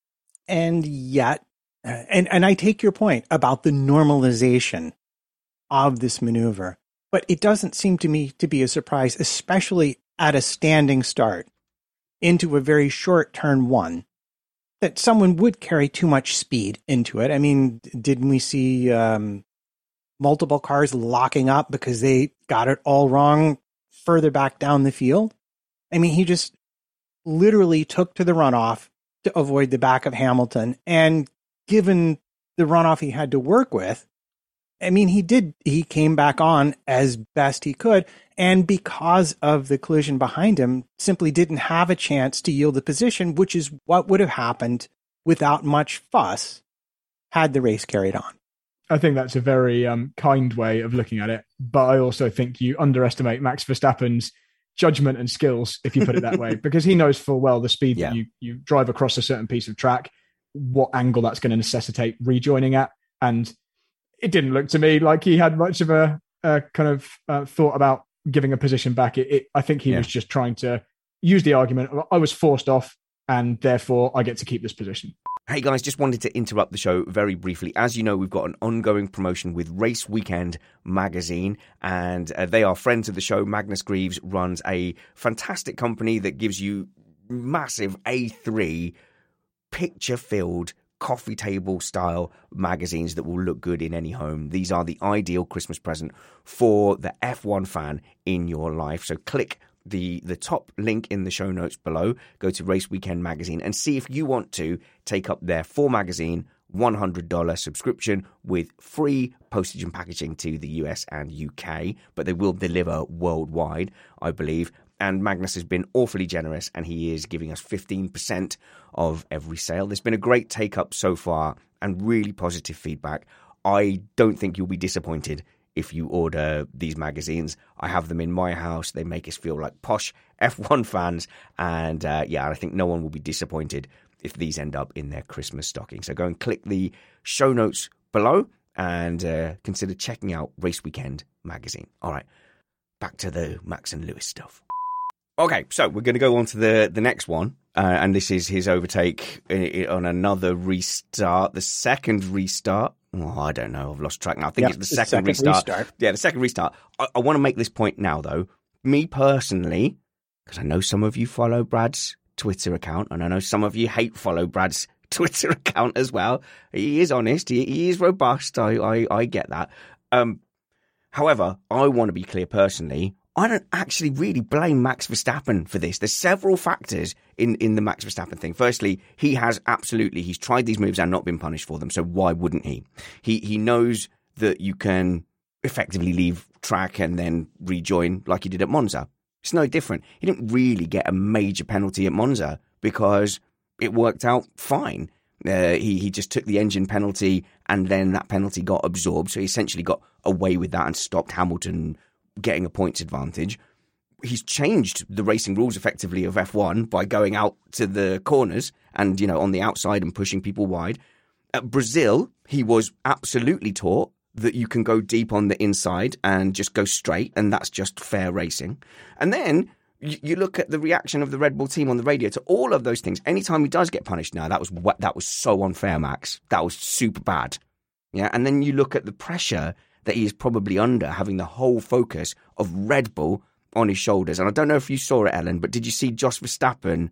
And yet, uh, and, and I take your point about the normalization of this maneuver, but it doesn't seem to me to be a surprise, especially at a standing start into a very short turn one, that someone would carry too much speed into it. I mean, didn't we see um, multiple cars locking up because they got it all wrong further back down the field? I mean, he just literally took to the runoff to avoid the back of Hamilton. And given the runoff he had to work with, I mean, he did, he came back on as best he could. And because of the collision behind him, simply didn't have a chance to yield the position, which is what would have happened without much fuss had the race carried on. I think that's a very um, kind way of looking at it. But I also think you underestimate Max Verstappen's judgment and skills, if you put it that way, because he knows full well the speed yeah. that you, you drive across a certain piece of track, what angle that's going to necessitate rejoining at. And it didn't look to me like he had much of a, a kind of uh, thought about giving a position back. It, it, I think he yeah. was just trying to use the argument, I was forced off, and therefore I get to keep this position. Hey guys, just wanted to interrupt the show very briefly. As you know, we've got an ongoing promotion with Race Weekend magazine, and uh, they are friends of the show. Magnus Greaves runs a fantastic company that gives you massive A three picture-filled coffee table style magazines that will look good in any home. These are the ideal Christmas present for the F one fan in your life. So click the the top link in the show notes below, go to Race Weekend magazine and see if you want to take up their four magazine one hundred dollars subscription with free postage and packaging to the U S and U K, but they will deliver worldwide, I believe. And Magnus has been awfully generous, and he is giving us fifteen percent of every sale. There's been a great take-up so far and really positive feedback. I don't think you'll be disappointed if you order these magazines. I have them in my house. They make us feel like posh F one fans. And uh, yeah, I think no one will be disappointed if these end up in their Christmas stocking. So go and click the show notes below and uh, consider checking out Race Weekend magazine. All right, back to the Max and Lewis stuff. Okay, so we're going to go on to the, the next one, uh, and this is his overtake on another restart, the second restart. Oh, I don't know, I've lost track now. I think yep, it's the second, second restart. restart. Yeah, the second restart. I, I want to make this point now, though. Me personally, because I know some of you follow Brad's Twitter account, and I know some of you hate follow Brad's Twitter account as well. He is honest, he, he is robust, I, I, I get that. Um, however, I want to be clear personally, I don't actually really blame Max Verstappen for this. There's several factors in, in the Max Verstappen thing. Firstly, he has absolutely, he's tried these moves and not been punished for them. So why wouldn't he? He he knows that you can effectively leave track and then rejoin like he did at Monza. It's no different. He didn't really get a major penalty at Monza because it worked out fine. Uh, he, he just took the engine penalty and then that penalty got absorbed. So he essentially got away with that and stopped Hamilton getting a points advantage. He's changed the racing rules effectively of F one by going out to the corners and, you know, on the outside and pushing people wide. At Brazil, he was absolutely taught that you can go deep on the inside and just go straight, and that's just fair racing. And then you, you look at the reaction of the Red Bull team on the radio to all of those things. Anytime he does get punished now, that was that was so unfair, Max. That was super bad. Yeah, and then you look at the pressure that he is probably under, having the whole focus of Red Bull on his shoulders. And I don't know if you saw it, Ellen, but did you see Jos Verstappen's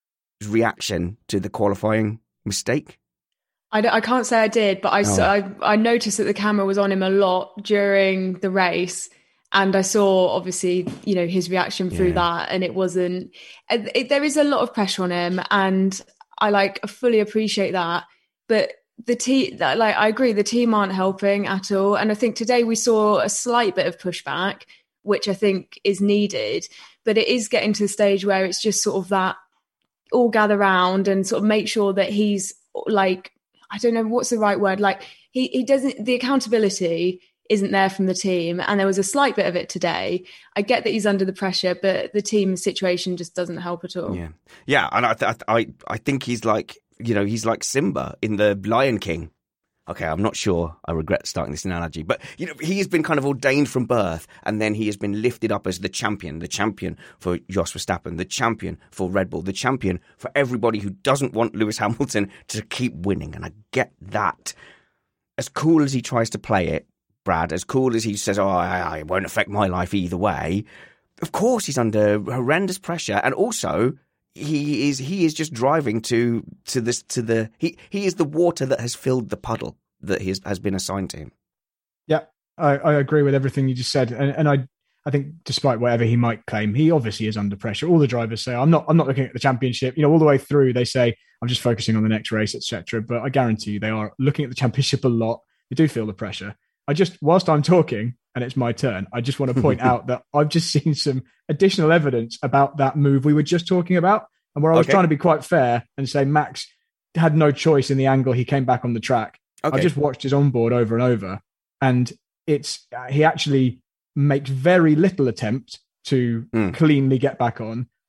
reaction to the qualifying mistake? I, I can't say I did, but I, oh. saw, I I noticed that the camera was on him a lot during the race. And I saw, obviously, you know, his reaction through yeah. that. And it wasn't, it, it, there is a lot of pressure on him. And I like fully appreciate that. But the team, like, I agree, the team aren't helping at all. And I think today we saw a slight bit of pushback, which I think is needed, but it is getting to the stage where it's just sort of that all gather round and sort of make sure that he's like, I don't know what's the right word. Like he, he doesn't, the accountability isn't there from the team. And there was a slight bit of it today. I get that he's under the pressure, but the team situation just doesn't help at all. Yeah. Yeah. And I, th- I, I think he's like, you know, he's like Simba in the Lion King. Okay, I'm not sure. I regret starting this analogy. But, you know, he has been kind of ordained from birth, and then he has been lifted up as the champion, the champion for Jos Verstappen, the champion for Red Bull, the champion for everybody who doesn't want Lewis Hamilton to keep winning. And I get that. As cool as he tries to play it, Brad, as cool as he says, oh, I, I it won't affect my life either way, of course he's under horrendous pressure. And also, He is he is just driving to to this to the he he is the water that has filled the puddle that he has, has been assigned to him. Yeah, I, I agree with everything you just said, and and I I think despite whatever he might claim, he obviously is under pressure. All the drivers say, I'm not I'm not looking at the championship. You know, all the way through they say I'm just focusing on the next race, et cetera. But I guarantee you, they are looking at the championship a lot. They do feel the pressure. I just whilst I'm talking and it's my turn, I just want to point out that I've just seen some additional evidence about that move we were just talking about, and where I was okay. trying to be quite fair and say Max had no choice in the angle he came back on the track. Okay. I just watched his onboard over and over, and it's he actually makes very little attempt to mm. cleanly get back on,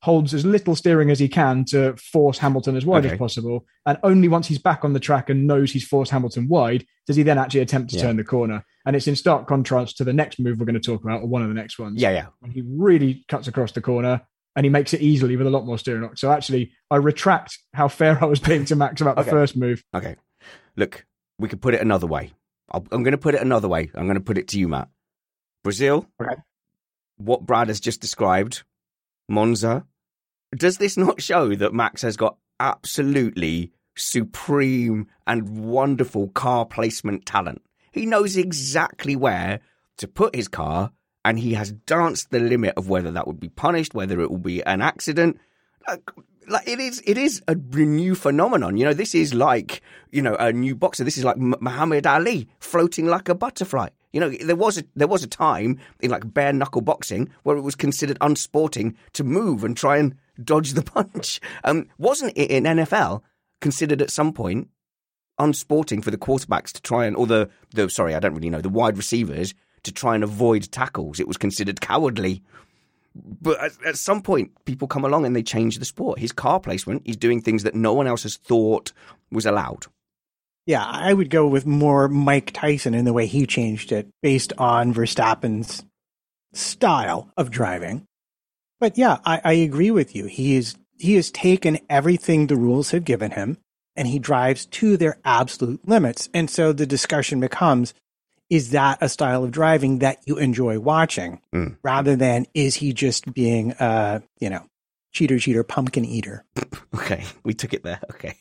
holds as little steering as he can to force Hamilton as wide Okay. as possible. And only once he's back on the track and knows he's forced Hamilton wide, does he then actually attempt to Yeah. turn the corner. And it's in stark contrast to the next move we're going to talk about, or one of the next ones. Yeah, yeah. When he really cuts across the corner and he makes it easily with a lot more steering lock. So actually, I retract how fair I was being to Max about the Okay. first move. Okay. Look, we could put it another way. I'll, I'm going to put it another way. I'm going to put it to you, Matt. Brazil, Okay. what Brad has just described, Monza. Does this not show that Max has got absolutely supreme and wonderful car placement talent? He knows exactly where to put his car, and he has danced the limit of whether that would be punished, whether it will be an accident. Like, like it is, it is a new phenomenon. You know, this is like, you know, a new boxer. This is like M- Muhammad Ali floating like a butterfly. You know, there was a there was a time in like bare knuckle boxing where it was considered unsporting to move and try and dodge the punch. Um, wasn't it in N F L considered at some point unsporting for the quarterbacks to try and, or the, the sorry, I don't really know, the wide receivers to try and avoid tackles? It was considered cowardly. But at, at some point, people come along and they change the sport. His car placement, he's doing things that no one else has thought was allowed. Yeah, I would go with more Mike Tyson in the way he changed it based on Verstappen's style of driving. But yeah, I, I agree with you. He is he has taken everything the rules have given him and he drives to their absolute limits. And so the discussion becomes, is that a style of driving that you enjoy watching Mm. rather than is he just being, uh, you know, cheater, cheater, pumpkin eater? Okay, we took it there. Okay.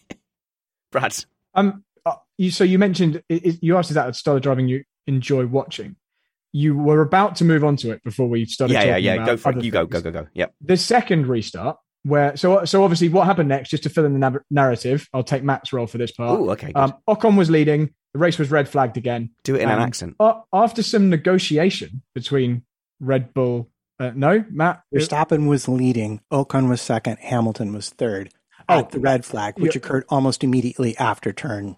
Brad. Um, uh, you, so you mentioned, it, it- you asked is that a style of driving you enjoy watching. You were about to move on to it before we started Yeah, yeah, talking yeah. about Go for it. other You go, things. go, go, go. Yep. The second restart, where so so obviously what happened next, just to fill in the nav- narrative, I'll take Matt's role for this part. Oh, okay. Good. Um, Ocon was leading. The race was red flagged again. Do it in an Um, accent. Uh, after some negotiation between Red Bull, uh, no, Matt, Verstappen was leading, Ocon was second, Hamilton was third Oh, at the red flag, which yeah. occurred almost immediately after turn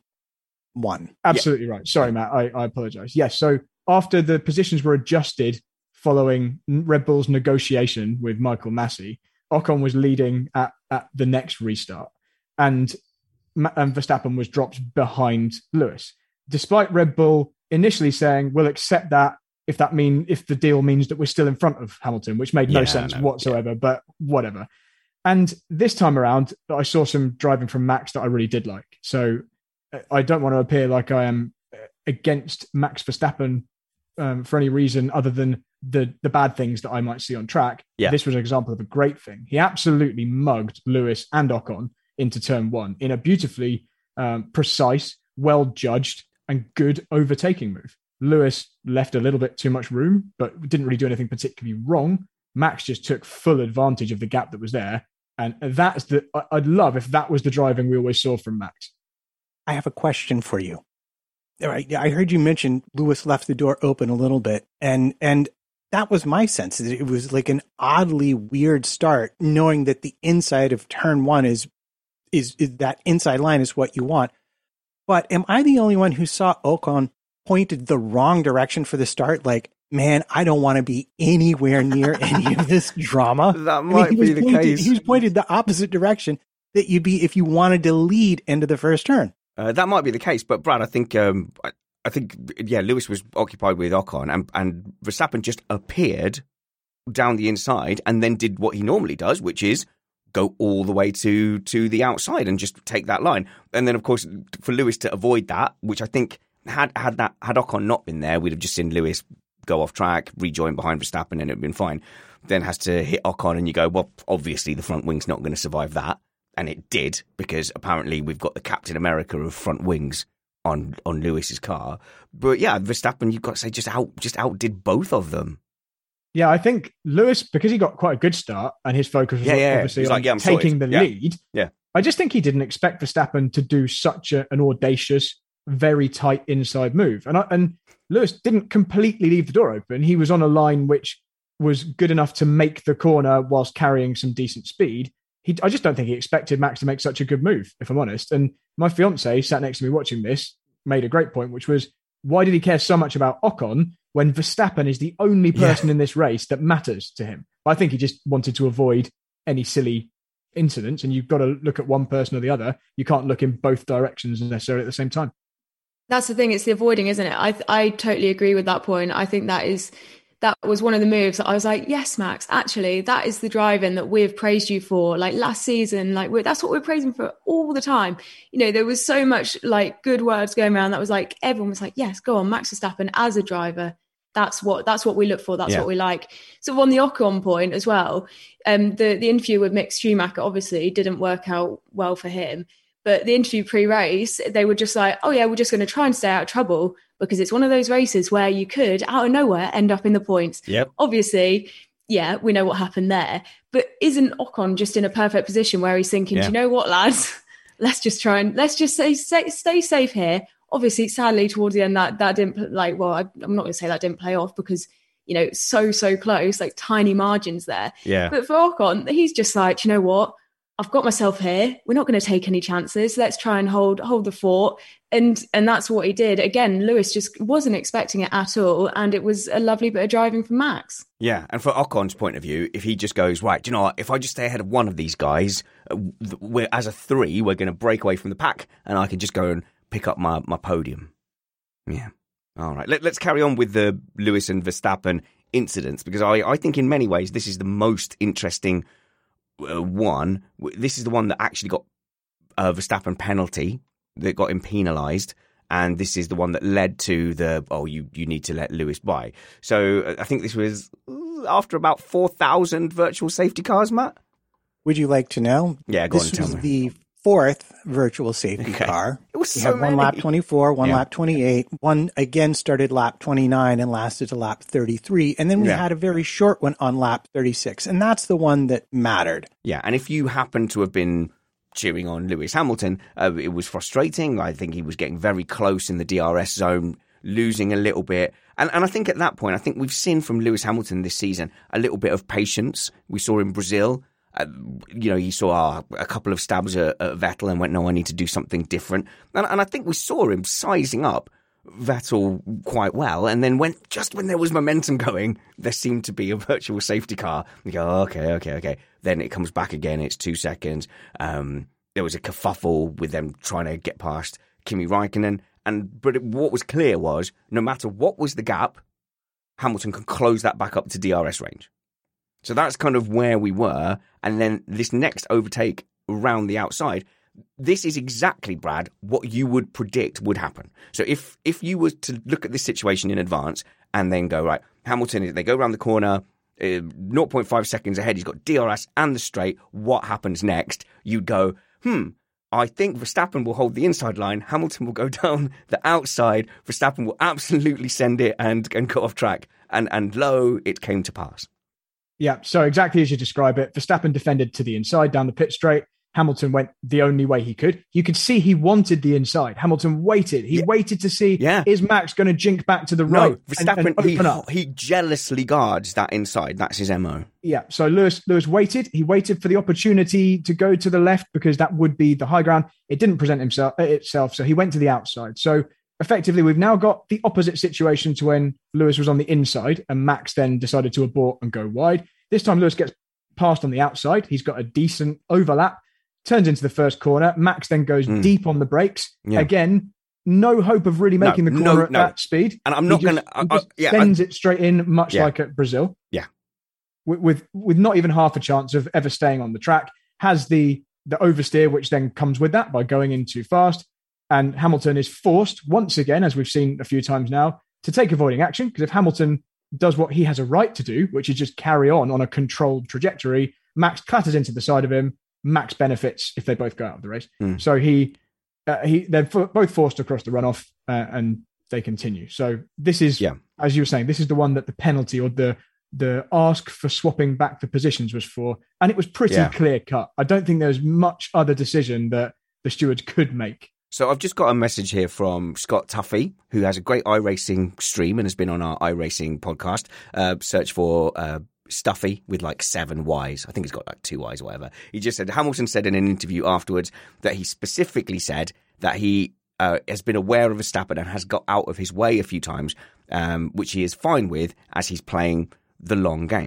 one. absolutely right. Sorry, Matt, I, I apologize. Yes, so after the positions were adjusted following Red Bull's negotiation with Michael Massey, Ocon was leading at, at the next restart, and, Ma- and Verstappen was dropped behind Lewis. Despite Red Bull initially saying, we'll accept that if that mean if the deal means that we're still in front of Hamilton, which made no Yeah, sense no, whatsoever, but whatever. And this time around, I saw some driving from Max that I really did like. So I don't want to appear like I am against Max Verstappen um, for any reason other than the the bad things that I might see on track. Yeah. This was an example of a great thing. He absolutely mugged Lewis and Ocon into turn one in a beautifully um, precise, well-judged and good overtaking move. Lewis left a little bit too much room, but didn't really do anything particularly wrong. Max just took full advantage of the gap that was there. And that's the, I'd love if that was the driving we always saw from Max. I have a question for you. All right, I heard you mention Lewis left the door open a little bit, and and that was my sense. It was like an oddly weird start, knowing that the inside of turn one is is, is that inside line is what you want. But am I the only one who saw Ocon pointed the wrong direction for the start? Like, man, I don't want to be anywhere near any of this drama. That I mean, might he was be the pointed- case. He was pointed the opposite direction that you'd be if you wanted to lead into the first turn. Uh, that might be the case, but Brad, I think, um, I, I think, yeah, Lewis was occupied with Ocon, and and Verstappen just appeared down the inside, and then did what he normally does, which is go all the way to to the outside and just take that line. And then, of course, for Lewis to avoid that, which I think had had that had Ocon not been there, we'd have just seen Lewis go off track, rejoin behind Verstappen, and it'd been fine. Then has to hit Ocon, and you go, well, obviously the front wing's not going to survive that. And it did, because apparently we've got the Captain America of front wings on on Lewis's car. But yeah, Verstappen, you've got to say, just out just outdid both of them. Yeah, I think Lewis, because he got quite a good start and his focus was Yeah, yeah, obviously he's on like, yeah, I'm taking sorted. the Yeah. lead. Yeah. I just think he didn't expect Verstappen to do such a, an audacious, very tight inside move. And I, and Lewis didn't completely leave the door open. He was on a line which was good enough to make the corner whilst carrying some decent speed. He, I just don't think he expected Max to make such a good move, if I'm honest. And my fiance sat next to me watching this, made a great point, which was, why did he care so much about Ocon when Verstappen is the only person in this race that matters to him? I think he just wanted to avoid any silly incidents, and you've got to look at one person or the other. You can't look in both directions necessarily at the same time. That's the thing. It's the avoiding, isn't it? I I totally agree with that point. I think that is that was one of the moves that I was like, yes, Max, actually, that is the driving that we've praised you for. Like last season, like we're, that's what we're praising for all the time. You know, there was so much like good words going around that was like, everyone was like, yes, go on, Max Verstappen as a driver. That's what that's what we look for. That's yeah. what we like. So on the Ocon point as well, um, the, the interview with Mick Schumacher obviously didn't work out well for him. But the interview pre-race, they were just like, oh, yeah, we're just going to try and stay out of trouble because it's one of those races where you could, out of nowhere, end up in the points. Yep. Obviously, yeah, we know what happened there. But isn't Ocon just in a perfect position where he's thinking, yeah. do you know what, lads? Let's just try and let's just say, stay, stay safe here. Obviously, sadly, towards the end, that, that didn't, like, well, I, I'm not going to say that didn't play off because, you know, so, so close, like tiny margins there. Yeah. But for Ocon, he's just like, you know what? I've got myself here. We're not going to take any chances. Let's try and hold hold the fort. And and that's what he did. Again, Lewis just wasn't expecting it at all. And it was a lovely bit of driving from Max. Yeah. And from Ocon's point of view, if he just goes, right, do you know what? If I just stay ahead of one of these guys, we're, as a three, we're going to break away from the pack and I can just go and pick up my, my podium. Yeah. All right. Let, let's carry on with the Lewis and Verstappen incidents because I, I think in many ways this is the most interesting Uh, one. This is the one that actually got a Verstappen penalty that got him penalised, and this is the one that led to the oh you you need to let Lewis by. So uh, I think this was after about four thousand virtual safety cars. Matt, would you like to know? Yeah, go this on. Tell was me. The fourth virtual safety okay. car. It was we so had many. one lap twenty-four, one yeah. lap twenty-eight, one again started lap twenty-nine and lasted to lap thirty-three. And then we yeah. had a very short one on lap thirty-six. And that's the one that mattered. Yeah. And if you happen to have been cheering on Lewis Hamilton, uh, it was frustrating. I think he was getting very close in the D R S zone, losing a little bit. And, and I think at that point, I think we've seen from Lewis Hamilton this season a little bit of patience. We saw in Brazil. Uh, you know, you saw uh, a couple of stabs at, at Vettel and went, no, I need to do something different. And, and I think we saw him sizing up Vettel quite well. And then when just when there was momentum going, there seemed to be a virtual safety car. You go, oh, okay, okay, okay. Then it comes back again. It's two seconds. Um, there was a kerfuffle with them trying to get past Kimi Raikkonen. And but it, what was clear was no matter what was the gap, Hamilton could close that back up to D R S range. So that's kind of where we were. And then this next overtake around the outside, this is exactly, Brad, what you would predict would happen. So if if you were to look at this situation in advance and then go, right, Hamilton, they go around the corner, uh, zero point five seconds ahead, he's got D R S and the straight, what happens next? You'd go, hmm, I think Verstappen will hold the inside line, Hamilton will go down the outside, Verstappen will absolutely send it and, and cut off track. And, and lo, it came to pass. Yeah, so exactly as you describe it, Verstappen defended to the inside down the pit straight. Hamilton went the only way he could. You could see he wanted the inside. Hamilton waited. He yeah. waited to see, yeah. is Max going to jink back to the no, right? Verstappen, and, and he, open up? he jealously guards that inside. That's his M O. Yeah, so Lewis, Lewis waited. He waited for the opportunity to go to the left because that would be the high ground. It didn't present himself itself, so he went to the outside. So effectively, we've now got the opposite situation to when Lewis was on the inside and Max then decided to abort and go wide. This time, Lewis gets passed on the outside. He's got a decent overlap, turns into the first corner. Max then goes mm. deep on the brakes. Yeah. Again, no hope of really making no, the corner no, at no. that speed. And I'm not going to... Yeah, sends I, it straight in, much yeah. like at Brazil. Yeah. With, with with not even half a chance of ever staying on the track. Has the, the oversteer, which then comes with that by going in too fast. And Hamilton is forced, once again, as we've seen a few times now, to take avoiding action. Because if Hamilton does what he has a right to do, which is just carry on on a controlled trajectory, Max clatters into the side of him. Max benefits if they both go out of the race. Mm. So he, uh, he, they're f- both forced across the runoff, uh, and they continue. So this is, yeah. as you were saying, this is the one that the penalty or the the ask for swapping back the positions was for, and it was pretty yeah. clear cut. I don't think there's much other decision that the stewards could make. So I've just got a message here from Scott Tuffy, who has a great iRacing stream and has been on our iRacing podcast. Uh, search for uh, Stuffy with like seven Y's. I think he's got like two Y's or whatever. He just said, Hamilton said in an interview afterwards that he specifically said that he uh, has been aware of Verstappen and has got out of his way a few times, um, which he is fine with as he's playing the long game.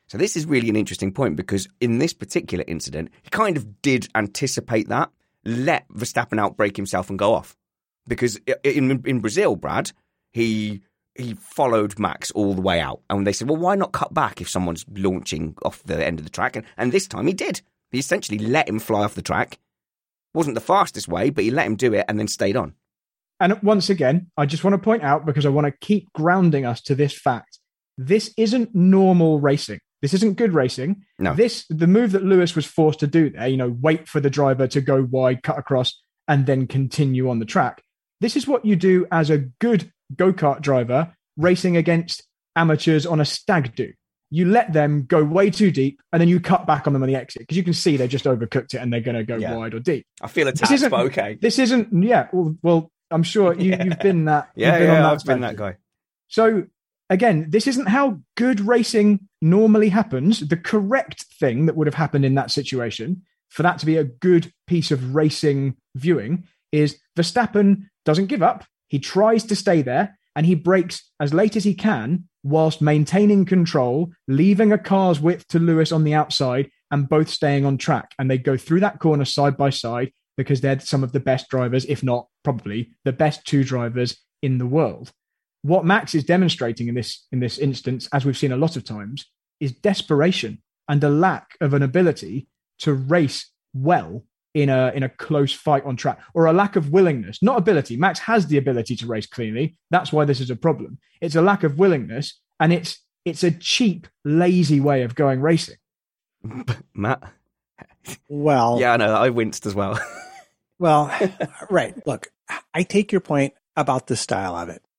So this is really an interesting point because in this particular incident, he kind of did anticipate that, let Verstappen outbrake himself and go off. Because in in Brazil, Brad, he he followed Max all the way out. And they said, well, why not cut back if someone's launching off the end of the track? And, and this time he did. He essentially let him fly off the track. Wasn't the fastest way, but he let him do it and then stayed on. And once again, I just want to point out, because I want to keep grounding us to this fact, this isn't normal racing. This isn't good racing. No. This, the move that Lewis was forced to do there, you know, wait for the driver to go wide, cut across, and then continue on the track. This is what you do as a good go-kart driver racing against amateurs on a stag do. You let them go way too deep, and then you cut back on them on the exit, because you can see they just overcooked it and they're going to go yeah. wide or deep. I feel attacked, but okay. This isn't, yeah, well, well I'm sure you, yeah. you've been that. Yeah, been yeah, on that I've been that guy. So, again, this isn't how good racing normally happens. The correct thing that would have happened in that situation, for that to be a good piece of racing viewing, is Verstappen doesn't give up. He tries to stay there, and he brakes as late as he can whilst maintaining control, leaving a car's width to Lewis on the outside, and both staying on track. And they go through that corner side by side because they're some of the best drivers, if not probably the best two drivers in the world. What Max is demonstrating in this in this instance, as we've seen a lot of times, is desperation and a lack of an ability to race well in a in a close fight on track, or a lack of willingness, not ability. Max has the ability to race cleanly. That's why this is a problem. It's a lack of willingness, and it's it's a cheap, lazy way of going racing. Matt? Well, yeah, I know. I winced as well. Well, right. Look, I take your point about the style of it.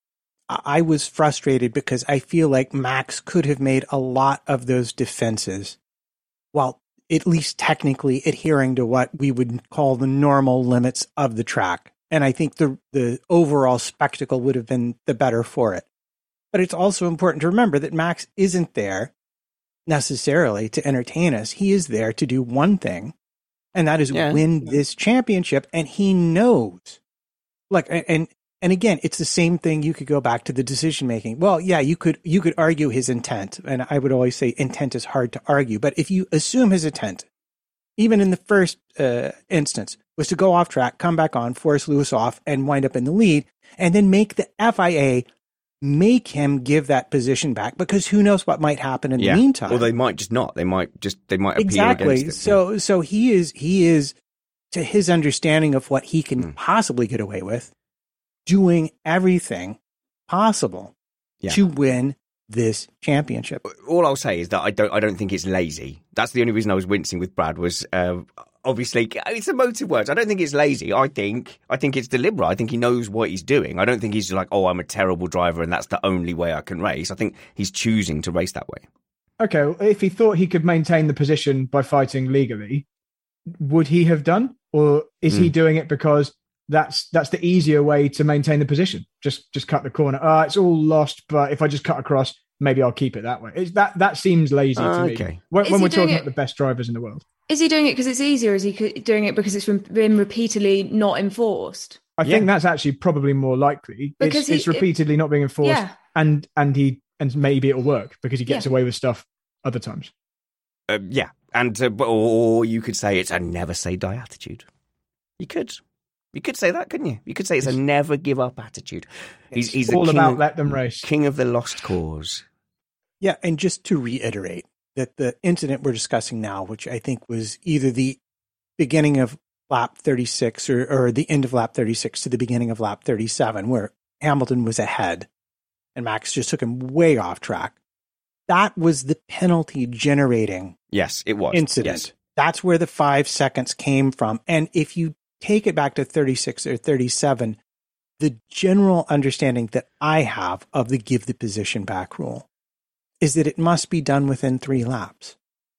I was frustrated because I feel like Max could have made a lot of those defenses while at least technically adhering to what we would call the normal limits of the track. And I think the the overall spectacle would have been the better for it. But it's also important to remember that Max isn't there necessarily to entertain us. He is there to do one thing, and that is yeah. win this championship. And he knows. Look, and and again, it's the same thing. You could go back to the decision making. Well, yeah, you could you could argue his intent, and I would always say intent is hard to argue. But if you assume his intent, even in the first uh, instance, was to go off track, come back on, force Lewis off, and wind up in the lead, and then make the F I A make him give that position back, because who knows what might happen in yeah. the meantime. Or they might just not. They might just they might appeal exactly. against it. So so he is he is to his understanding of what he can mm. possibly get away with, doing everything possible yeah. to win this championship. All I'll say is that I don't I don't think it's lazy. That's the only reason I was wincing with Brad was uh, obviously it's emotive words. I don't think it's lazy. I think I think it's deliberate. I think he knows what he's doing. I don't think he's like, oh, I'm a terrible driver and that's the only way I can race. I think he's choosing to race that way. Okay, well, if he thought he could maintain the position by fighting legally, would he have done? Or is mm. he doing it because That's that's the easier way to maintain the position. Just just cut the corner. Uh, it's all lost, but if I just cut across, maybe I'll keep it that way. It's, that that seems lazy uh, to me. Okay. When, when we're talking it, about the best drivers in the world. Is he doing it because it's easier? Or is he doing it because it's been repeatedly not enforced? I yeah. think that's actually probably more likely. Because it's, he, it's repeatedly it, not being enforced, yeah. and and he and maybe it'll work because he gets yeah. away with stuff other times. Uh, yeah, and uh, or you could say it's a never say die attitude. You could. You could say that, couldn't you? You could say it's a never give up attitude. He's, he's all king about of, let them race. King of the lost cause. Yeah, and just to reiterate that the incident we're discussing now, which I think was either the beginning of lap thirty-six or, or the end of lap thirty-six to the beginning of lap thirty-seven, where Hamilton was ahead and Max just took him way off track. That was the penalty generating yes, it was. incident. Yes. That's where the five seconds came from. And if you take it back to thirty-six or thirty-seven, the general understanding that I have of the give the position back rule is that it must be done within three laps.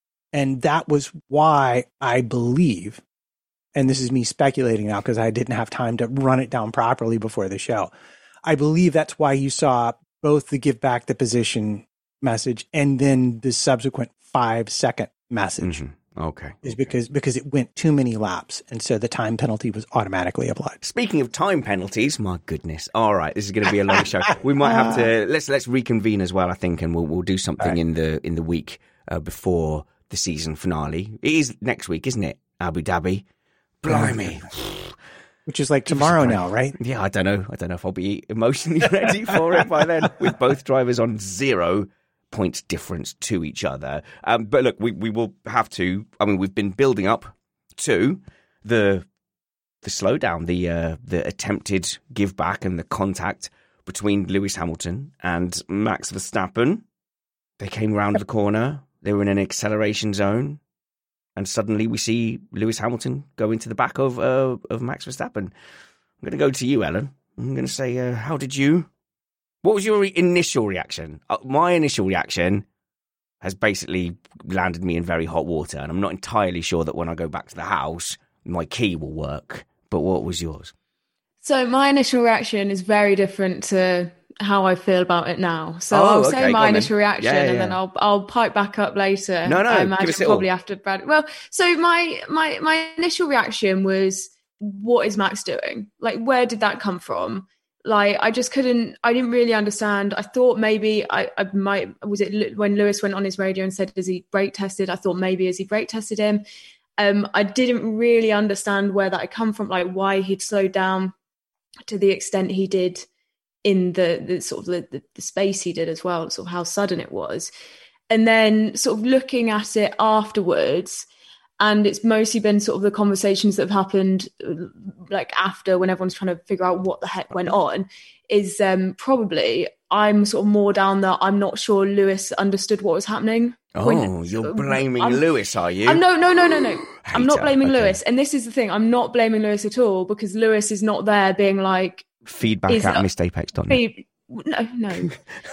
And that was why I believe, and this is me speculating now because I didn't have time to run it down properly before the show. I believe that's why you saw both the give back the position message and then the subsequent five second message. Mm-hmm. Okay. Is because because it went too many laps, and so the time penalty was automatically applied. Speaking of time penalties, my goodness. All right, this is going to be a long show. We might have to let's let's reconvene as well, I think, and we'll we'll do something right. in the in the week uh, before the season finale. It is next week, isn't it? Abu Dhabi. Blimey. Which is like tomorrow now, right? Yeah, I don't know. I don't know if I'll be emotionally ready for it by then, with both drivers on zero points difference to each other. Um, but look, we, we will have to, I mean, we've been building up to the the slowdown, the uh, the attempted give back and the contact between Lewis Hamilton and Max Verstappen. They came round the corner. They were in an acceleration zone. And suddenly we see Lewis Hamilton go into the back of uh, of Max Verstappen. I'm going to go to you, Ellen. I'm going to say, uh, how did you... What was your re- initial reaction? Uh, my initial reaction has basically landed me in very hot water, and I'm not entirely sure that when I go back to the house, my key will work. But what was yours? So my initial reaction is very different to how I feel about it now. So oh, I'll okay, say my initial then. reaction, yeah, yeah, and yeah. then I'll I'll pipe back up later. No, no, I imagine give us it probably all. after Brad. Well, so my my my initial reaction was, what is Max doing? Like, where did that come from? Like, I just couldn't, I didn't really understand. I thought maybe I, I might, was it when Lewis went on his radio and said, is he brake tested? I thought maybe as he brake tested him. Um, I didn't really understand where that had come from, like why he'd slowed down to the extent he did in the, the sort of the, the, the space he did as well, sort of how sudden it was. And then sort of looking at it afterwards, and it's mostly been sort of the conversations that have happened like after, when everyone's trying to figure out what the heck went on, is um, probably I'm sort of more down that I'm not sure Lewis understood what was happening. Oh, when, you're blaming I'm, Lewis, are you? I'm, no, no, no, no, no. I'm not blaming okay. Lewis. And this is the thing. I'm not blaming Lewis at all, because Lewis is not there being like... Feedback is, at missed apex dot net. No, no.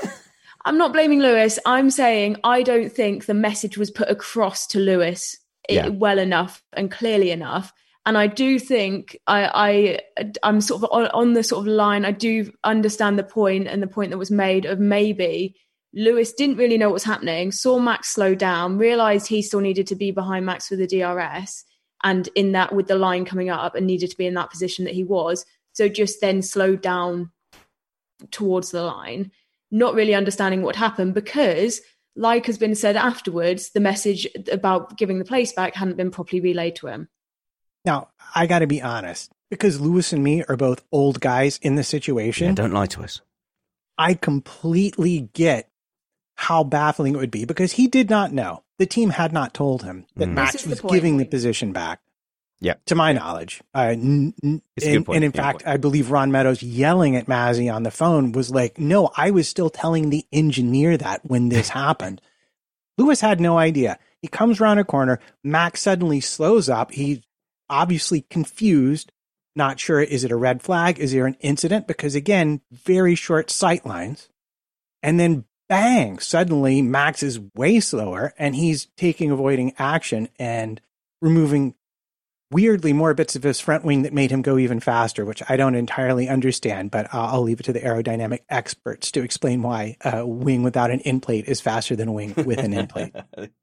I'm not blaming Lewis. I'm saying I don't think the message was put across to Lewis Yeah. well enough and clearly enough. And I do think I, I, I'm sort of on, on the sort of line. I do understand the point and the point that was made of maybe Lewis didn't really know what was happening, saw Max slow down, realised he still needed to be behind Max for the D R S, and in that with the line coming up and needed to be in that position that he was. So just then slowed down towards the line, not really understanding what happened, because like has been said afterwards, the message about giving the place back hadn't been properly relayed to him. Now, I got to be honest, because Lewis and me are both old guys in the situation. Yeah, don't lie to us. I completely get how baffling it would be, because he did not know. The team had not told him that Mm. Max the was point. giving the position back. Yeah. To my knowledge. Uh, n- n- It's a and, good point. and in Good fact, point. I believe Ron Meadows yelling at Mazzy on the phone was like, no, I was still telling the engineer that when this happened. Lewis had no idea. He comes around a corner. Max suddenly slows up. He's obviously confused, not sure, is it a red flag? Is there an incident? Because again, very short sight lines. And then bang, suddenly Max is way slower and he's taking avoiding action and removing weirdly more bits of his front wing that made him go even faster, which I don't entirely understand, but uh, I'll leave it to the aerodynamic experts to explain why a wing without an end plate is faster than a wing with an end plate.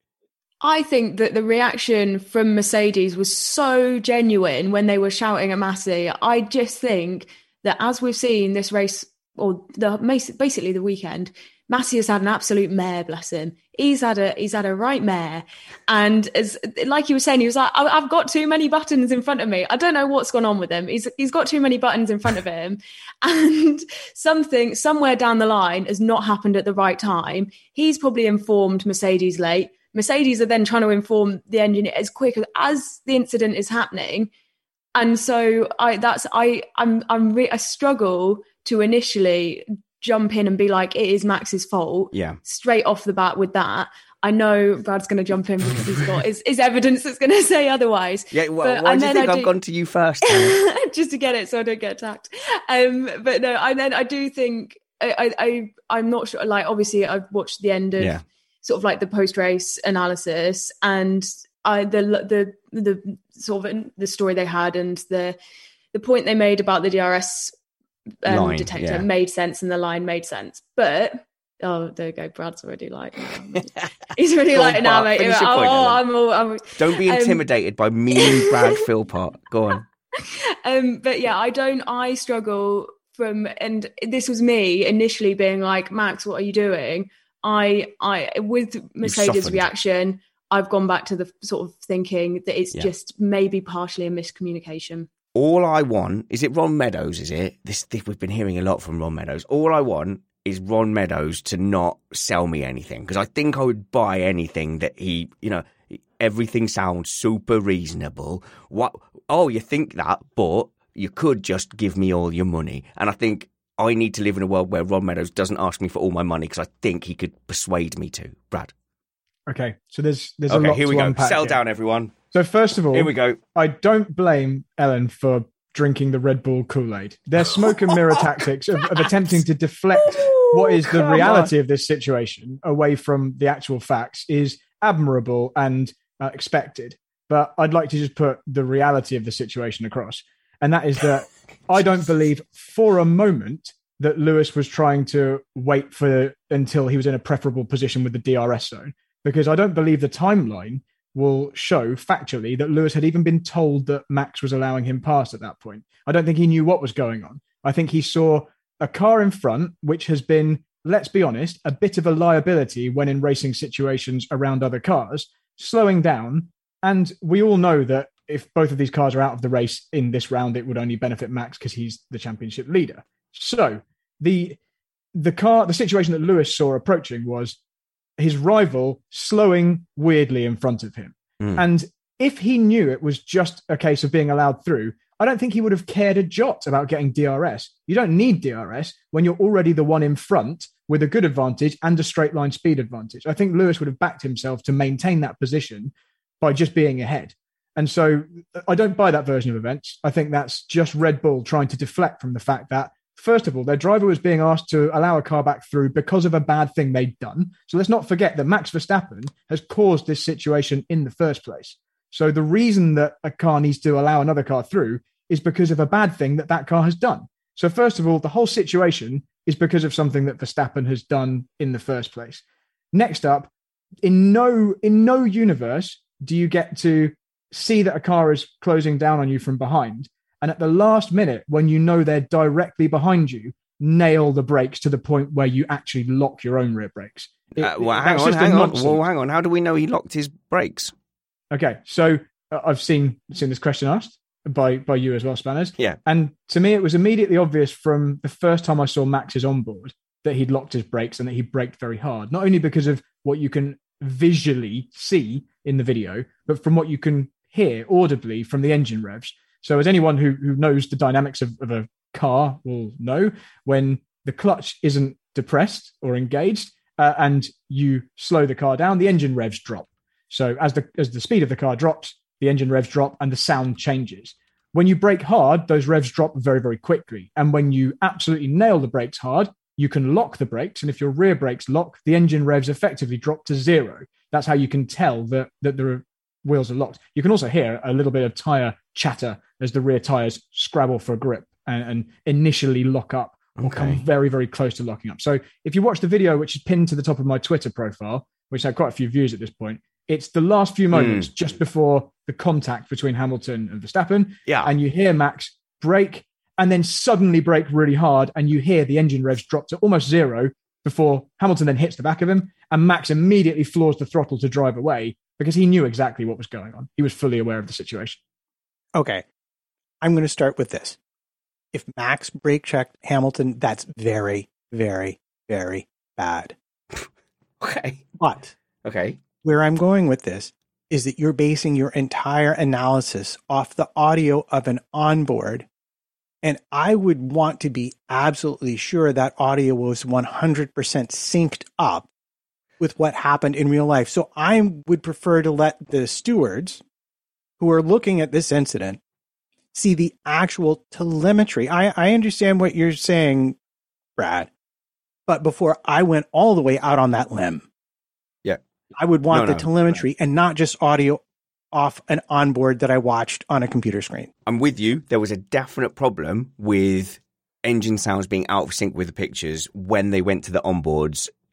I think that the reaction from Mercedes was so genuine when they were shouting at Massey. I just think that as we've seen this race, or the basically the weekend, Massey has had an absolute mare, bless him. He's had a he's had a right mare, and as like you were saying, he was like, I've got too many buttons in front of me. I don't know what's gone on with him. He's he's got too many buttons in front of him, and something somewhere down the line has not happened at the right time. He's probably informed Mercedes late. Mercedes are then trying to inform the engineer as quick as, as the incident is happening, and so I that's I I'm I'm re- I struggle to initially jump in and be like, it is Max's fault. Yeah. Straight off the bat with that. I know Brad's going to jump in because he's got his, his evidence that's going to say otherwise. Yeah, well, But- why and do you then think I I've do- gone to you first? just to get it so I don't get attacked. Um, but no, and then I do think I, I, I I'm not sure. Like, obviously, I've watched the end of Yeah. sort of like the post race analysis, and I the the the sort of the story they had and the the point they made about the D R S um, Line, detector yeah. made sense, and the line made sense. But Oh, there you go. Brad's already like, no, he's really Go on, like, now, Bart, mate. finish your oh, point, oh, Ellen. I'm all, I'm, Don't be um, intimidated by mean Brad Philpott. Go on. Um, but yeah, I don't, I struggle from, and this was me initially being like, Max, what are you doing? I, I, with Mercedes' softened. reaction, I've gone back to the sort of thinking that it's Yeah. just maybe partially a miscommunication. All I want, is it Ron Meadows, is it? This, this we've been hearing a lot from Ron Meadows. All I want is Ron Meadows to not sell me anything, because I think I would buy anything that he, you know, everything sounds super reasonable. What? Oh, you think that, but you could just give me all your money. And I think I need to live in a world where Ron Meadows doesn't ask me for all my money, because I think he could persuade me to. Brad. Okay, so there's there's Okay, a lot here we to go. unpack Settle here. down, everyone. So first of all, Here we go. I don't blame Ellen for drinking the Red Bull Kool-Aid. Their smoke and mirror tactics of, of attempting to deflect what is the come reality of this situation away from the actual facts is admirable and uh, expected. But I'd like to just put the reality of the situation across. And that is that I don't believe for a moment that Lewis was trying to wait for until he was in a preferable position with the D R S zone, because I don't believe the timeline will show factually that Lewis had even been told that Max was allowing him past at that point. I don't think he knew what was going on. I think he saw a car in front, which has been, let's be honest, a bit of a liability when in racing situations around other cars, slowing down. And we all know that if both of these cars are out of the race in this round, it would only benefit Max because he's the championship leader. So the the car, the situation that Lewis saw approaching was his rival slowing weirdly in front of him. Mm. And if he knew it was just a case of being allowed through, I don't think he would have cared a jot about getting D R S. You don't need D R S when you're already the one in front with a good advantage and a straight line speed advantage. I think Lewis would have backed himself to maintain that position by just being ahead. And so I don't buy that version of events. I think that's just Red Bull trying to deflect from the fact that, first of all, their driver was being asked to allow a car back through because of a bad thing they'd done. So let's not forget that Max Verstappen has caused this situation in the first place. So the reason that a car needs to allow another car through is because of a bad thing that that car has done. So first of all, the whole situation is because of something that Verstappen has done in the first place. Next up, in no in no universe do you get to see that a car is closing down on you from behind, and at the last minute, when you know they're directly behind you, nail the brakes to the point where you actually lock your own rear brakes. It, Uh, well, hang on, hang on. Well, hang on. How do we know he locked his brakes? Okay, so uh, I've seen seen this question asked by by you as well, Spanners. Yeah. And to me, it was immediately obvious from the first time I saw Max's onboard that he'd locked his brakes and that he braked very hard. Not only because of what you can visually see in the video, but from what you can hear audibly from the engine revs. So as anyone who, who knows the dynamics of, of a car will know, when the clutch isn't depressed or engaged uh, and you slow the car down, the engine revs drop. So as the as the speed of the car drops, the engine revs drop and the sound changes. When you brake hard, those revs drop very, very quickly. And when you absolutely nail the brakes hard, you can lock the brakes. And if your rear brakes lock, the engine revs effectively drop to zero. That's how you can tell that, that the wheels are locked. You can also hear a little bit of tyre chatter as the rear tyres scrabble for grip and, and initially lock up or Okay. come very, very close to locking up. So if you watch the video, which is pinned to the top of my Twitter profile, which had quite a few views at this point, it's the last few moments Mm. just before the contact between Hamilton and Verstappen. Yeah. And you hear Max brake and then suddenly brake really hard. And you hear the engine revs drop to almost zero before Hamilton then hits the back of him. And Max immediately floors the throttle to drive away because he knew exactly what was going on. He was fully aware of the situation. Okay. I'm going to start with this. If Max brake checked Hamilton, that's very, very, very bad. Okay. But Okay. where I'm going with this is that you're basing your entire analysis off the audio of an onboard. And I would want to be absolutely sure that audio was one hundred percent synced up with what happened in real life. So I would prefer to let the stewards who are looking at this incident see the actual telemetry. I, I understand what you're saying, Brad, but before I went all the way out on that limb, Yeah. I would want No, the no. telemetry and not just audio off an onboard that I watched on a computer screen. I'm with you. There was a definite problem with engine sounds being out of sync with the pictures when they went to the onboards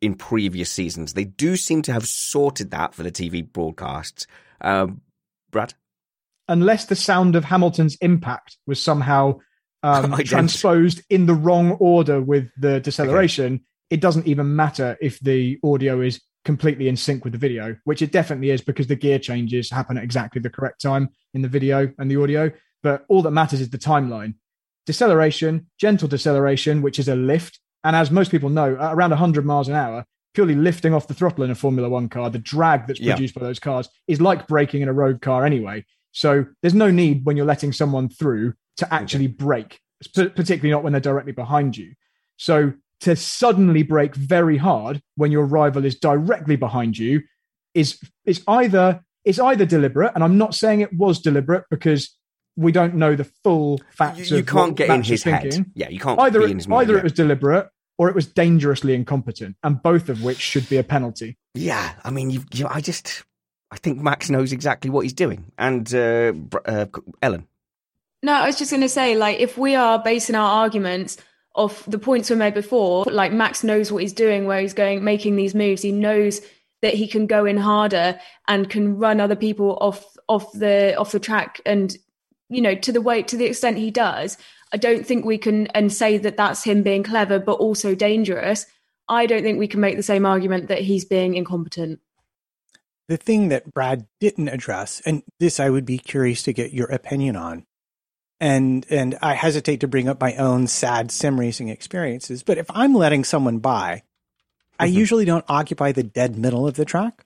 in previous seasons. They do seem to have sorted that for the T V broadcasts. Um, Brad? Unless the sound of Hamilton's impact was somehow um, transposed in the wrong order with the deceleration, okay. It doesn't even matter if the audio is completely in sync with the video, which it definitely is because the gear changes happen at exactly the correct time in the video and the audio. But all that matters is the timeline. Deceleration, gentle deceleration, which is a lift. And as most people know, at around one hundred miles an hour, purely lifting off the throttle in a Formula One car, the drag that's produced yeah. by those cars is like braking in a road car anyway. So there's no need when you're letting someone through to actually okay. brake, particularly not when they're directly behind you. So to suddenly brake very hard when your rival is directly behind you is, is either, it's either deliberate, and I'm not saying it was deliberate because we don't know the full facts. You, you of can't get in his thinking. head. Yeah, you can't either, be in his mind. Either yeah. it was deliberate or it was dangerously incompetent, and both of which should be a penalty. Yeah, I mean, you, you, I just, I think Max knows exactly what he's doing. And uh, uh, Ellen? No, I was just going to say, like, if we are basing our arguments off the points we made before, like Max knows what he's doing, where he's going, making these moves. He knows that he can go in harder and can run other people off off the off the track, and you know, to the way to the extent he does. I don't think we can and say that that's him being clever, but also dangerous. I don't think we can make the same argument that he's being incompetent. The thing that Brad didn't address, and this I would be curious to get your opinion on, and and I hesitate to bring up my own sad sim racing experiences, but if I'm letting someone by, mm-hmm. I usually don't occupy the dead middle of the track.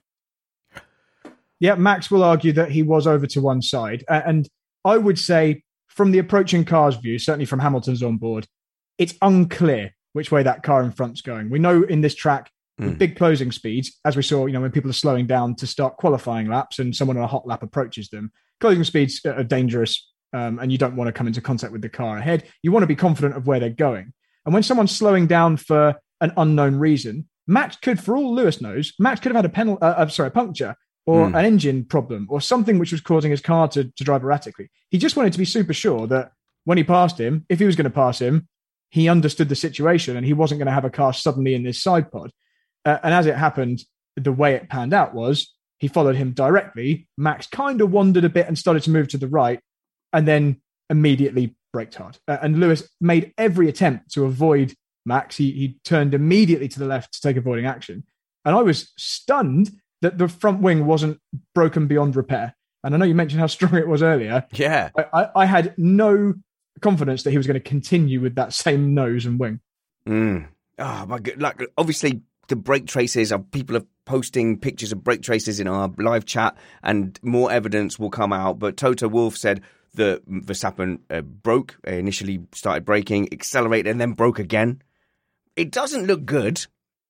Yeah, Max will argue that he was over to one side. And I would say from the approaching car's view, certainly from Hamilton's on board, it's unclear which way that car in front's going. We know in this track, mm. with big closing speeds, as we saw, you know, when people are slowing down to start qualifying laps and someone on a hot lap approaches them, closing speeds are dangerous. Um, and you don't want to come into contact with the car ahead. You want to be confident of where they're going. And when someone's slowing down for an unknown reason, Max could, for all Lewis knows, Max could have had a penalty, uh, uh, sorry, a puncture or mm. an engine problem or something which was causing his car to, to drive erratically. He just wanted to be super sure that when he passed him, if he was going to pass him, he understood the situation and he wasn't going to have a car suddenly in this side pod. Uh, and as it happened, the way it panned out was he followed him directly. Max kind of wandered a bit and started to move to the right, and then immediately braked hard. Uh, and Lewis made every attempt to avoid Max. He, he turned immediately to the left to take avoiding action. And I was stunned that the front wing wasn't broken beyond repair. And I know you mentioned how strong it was earlier. Yeah. I, I, I had no confidence that he was going to continue with that same nose and wing. Mm. Oh, my God. Like, obviously, the brake traces, are people are posting pictures of brake traces in our live chat, and more evidence will come out. But Toto Wolff said that Verstappen uh, broke, uh, initially started braking, accelerated, and then broke again. It doesn't look good.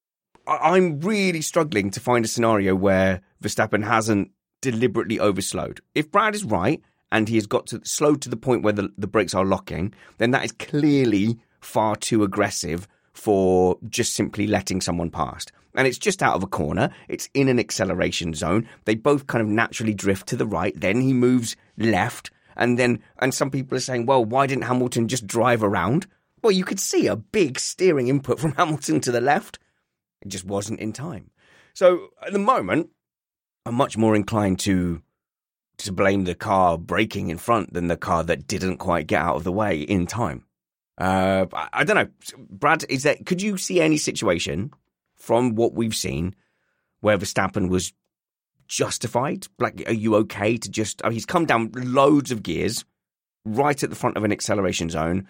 I- I'm really struggling to find a scenario where Verstappen hasn't deliberately overslowed. If Brad is right, and he has got to slow to the point where the, the brakes are locking, then that is clearly far too aggressive for just simply letting someone past. And it's just out of a corner. It's in an acceleration zone. They both kind of naturally drift to the right. Then he moves left. And then, and some people are saying, well, why didn't Hamilton just drive around? Well, you could see a big steering input from Hamilton to the left. It just wasn't in time. So at the moment, I'm much more inclined to to blame the car braking in front than the car that didn't quite get out of the way in time. Uh, I, I don't know. Brad, is that, could you see any situation from what we've seen where Verstappen was justified? Like, are you okay to just, oh, he's come down loads of gears right at the front of an acceleration zone.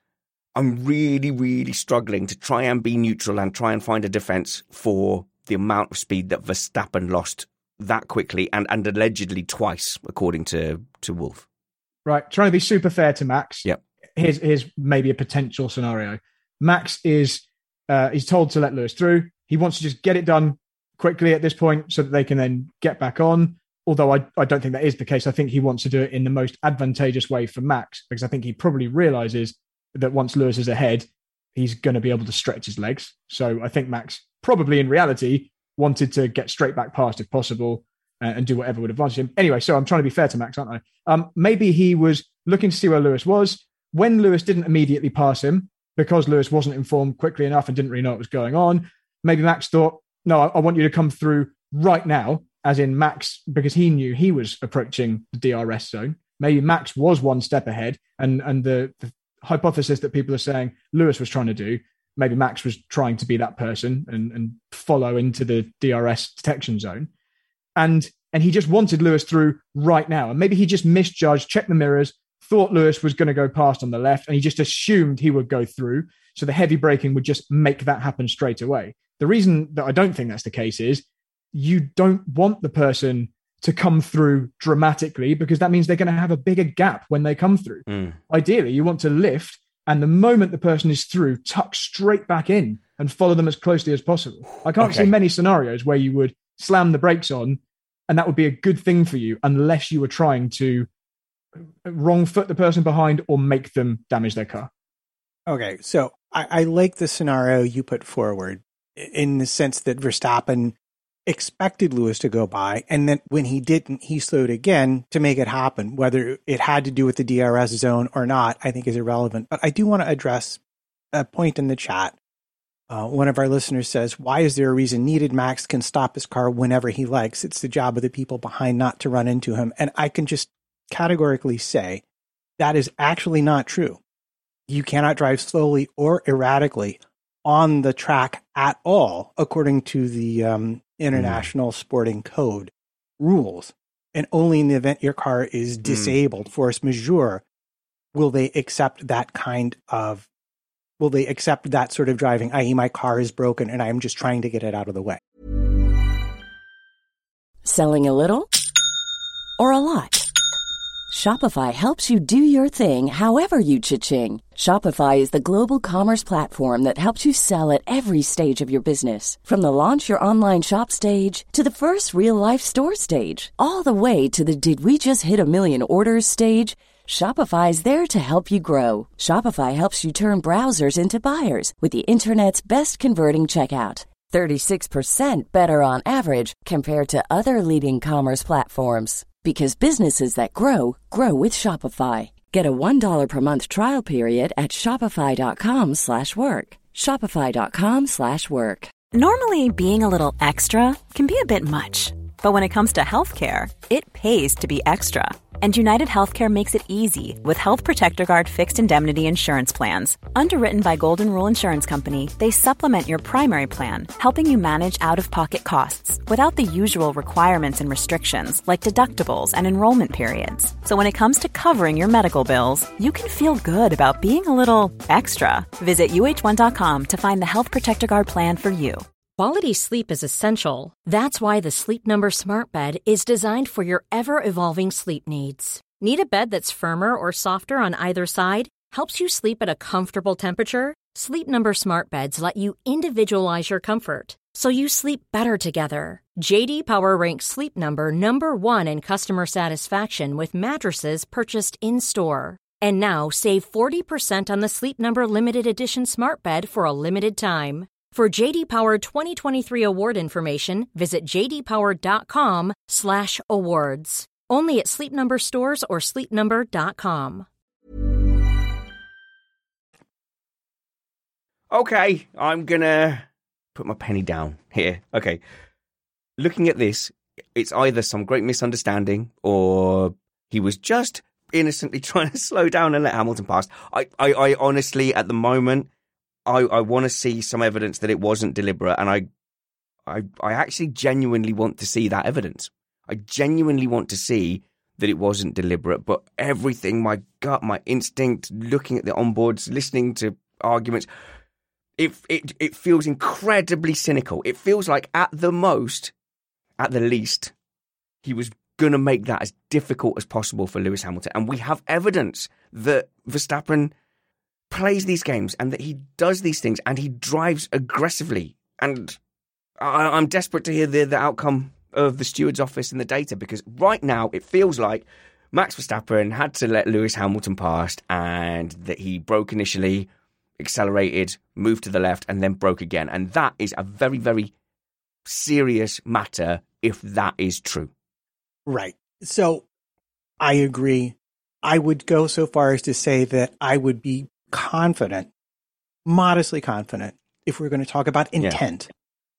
I'm really, really struggling to try and be neutral and try and find a defense for the amount of speed that Verstappen lost that quickly and, and allegedly twice, according to, to Wolff. Right. Trying to be super fair to Max. Yep. Here's, here's maybe a potential scenario. Max is, uh, he's told to let Lewis through. He wants to just get it done quickly at this point so that they can then get back on. Although I, I don't think that is the case. I think he wants to do it in the most advantageous way for Max, because I think he probably realizes that once Lewis is ahead, he's going to be able to stretch his legs. So I think Max probably in reality wanted to get straight back past if possible uh, and do whatever would advantage him. Anyway, so I'm trying to be fair to Max, aren't I? Um, maybe he was looking to see where Lewis was. When Lewis didn't immediately pass him, because Lewis wasn't informed quickly enough and didn't really know what was going on, maybe Max thought, no, I, I want you to come through right now, as in Max, because he knew he was approaching the D R S zone. Maybe Max was one step ahead, and, and the, the hypothesis that people are saying Lewis was trying to do, maybe Max was trying to be that person and, and follow into the D R S detection zone. And and he just wanted Lewis through right now. And maybe he just misjudged, checked the mirrors, thought Lewis was going to go past on the left, and he just assumed he would go through. So the heavy braking would just make that happen straight away. The reason that I don't think that's the case is you don't want the person to come through dramatically, because that means they're going to have a bigger gap when they come through. Mm. Ideally, you want to lift, and the moment the person is through, tuck straight back in and follow them as closely as possible. I can't okay. see many scenarios where you would slam the brakes on, and that would be a good thing for you, unless you were trying to wrong foot the person behind or make them damage their car. Okay, so I, I like the scenario you put forward in the sense that Verstappen expected Lewis to go by, and then when he didn't, he slowed again to make it happen. Whether it had to do with the D R S zone or not, I think is irrelevant. But I do want to address a point in the chat. Uh, one of our listeners says, why is there a reason needed? Max can stop his car whenever he likes. It's the job of the people behind not to run into him. And I can just categorically say that is actually not true. You cannot drive slowly or erratically on the track at all, according to the um, International mm. Sporting Code rules. And only in the event your car is disabled, mm. force majeure, will they accept that kind of Will they accept that sort of driving, that is my car is broken and I'm just trying to get it out of the way? Selling a little or a lot? Shopify helps you do your thing however you cha-ching. Shopify is the global commerce platform that helps you sell at every stage of your business. From the launch your online shop stage to the first real-life store stage, all the way to the did we just hit a million orders stage. Shopify is there to help you grow. Shopify helps you turn browsers into buyers with the internet's best converting checkout. thirty-six percent better on average compared to other leading commerce platforms. Because businesses that grow, grow with Shopify. Get a one dollar per month trial period at shopify.com slash work. Shopify.com slash work. Normally, being a little extra can be a bit much. But when it comes to healthcare, it pays to be extra. And United Healthcare makes it easy with Health Protector Guard fixed indemnity insurance plans. Underwritten by Golden Rule Insurance Company, they supplement your primary plan, helping you manage out-of-pocket costs without the usual requirements and restrictions like deductibles and enrollment periods. So when it comes to covering your medical bills, you can feel good about being a little extra. Visit U H one dot com to find the Health Protector Guard plan for you. Quality sleep is essential. That's why the Sleep Number Smart Bed is designed for your ever-evolving sleep needs. Need a bed that's firmer or softer on either side? Helps you sleep at a comfortable temperature? Sleep Number Smart Beds let you individualize your comfort, so you sleep better together. J D Power ranks Sleep Number number one in customer satisfaction with mattresses purchased in-store. And now save forty percent on the Sleep Number Limited Edition Smart Bed for a limited time. For J D Power twenty twenty-three award information, visit jdpower.com slash awards. Only at Sleep Number stores or sleep number dot com. Okay, I'm gonna put my penny down here. Okay, looking at this, it's either some great misunderstanding or he was just innocently trying to slow down and let Hamilton pass. I, I, I honestly, at the moment, I, I want to see some evidence that it wasn't deliberate, and I, I, I actually genuinely want to see that evidence. I genuinely want to see that it wasn't deliberate, but everything, my gut, my instinct, looking at the onboards, listening to arguments, it, it, it feels incredibly cynical. It feels like at the most, at the least, he was going to make that as difficult as possible for Lewis Hamilton. And we have evidence that Verstappen plays these games and that he does these things and he drives aggressively. And I, I'm desperate to hear the, the outcome of the steward's office and the data, because right now it feels like Max Verstappen had to let Lewis Hamilton pass and that he broke initially, accelerated, moved to the left and then broke again. And that is a very, very serious matter if that is true. Right. So I agree. I would go so far as to say that I would be confident, modestly confident, if we're going to talk about intent,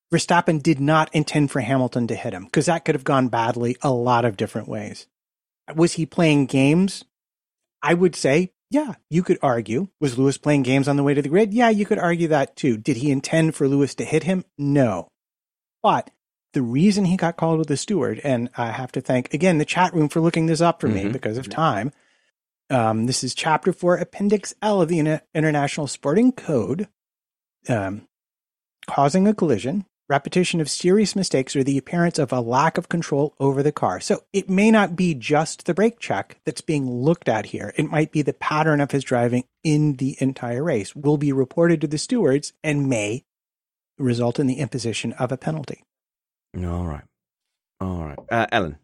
Verstappen did not intend for Hamilton to hit him, because that could have gone badly a lot of different ways. Was he playing games? I would say, yeah, you could argue. Was Lewis playing games on the way to the grid? Yeah, you could argue that too. Did he intend for Lewis to hit him? No. But the reason he got called with the steward, and I have to thank, again, the chat room for looking this up for mm-hmm. me because of time. Um, this is Chapter four, Appendix L of the Inter- International Sporting Code. Um, causing a collision, repetition of serious mistakes, or the appearance of a lack of control over the car. So it may not be just the brake check that's being looked at here. It might be the pattern of his driving in the entire race will be reported to the stewards and may result in the imposition of a penalty. All right. All right. Uh, Ellen.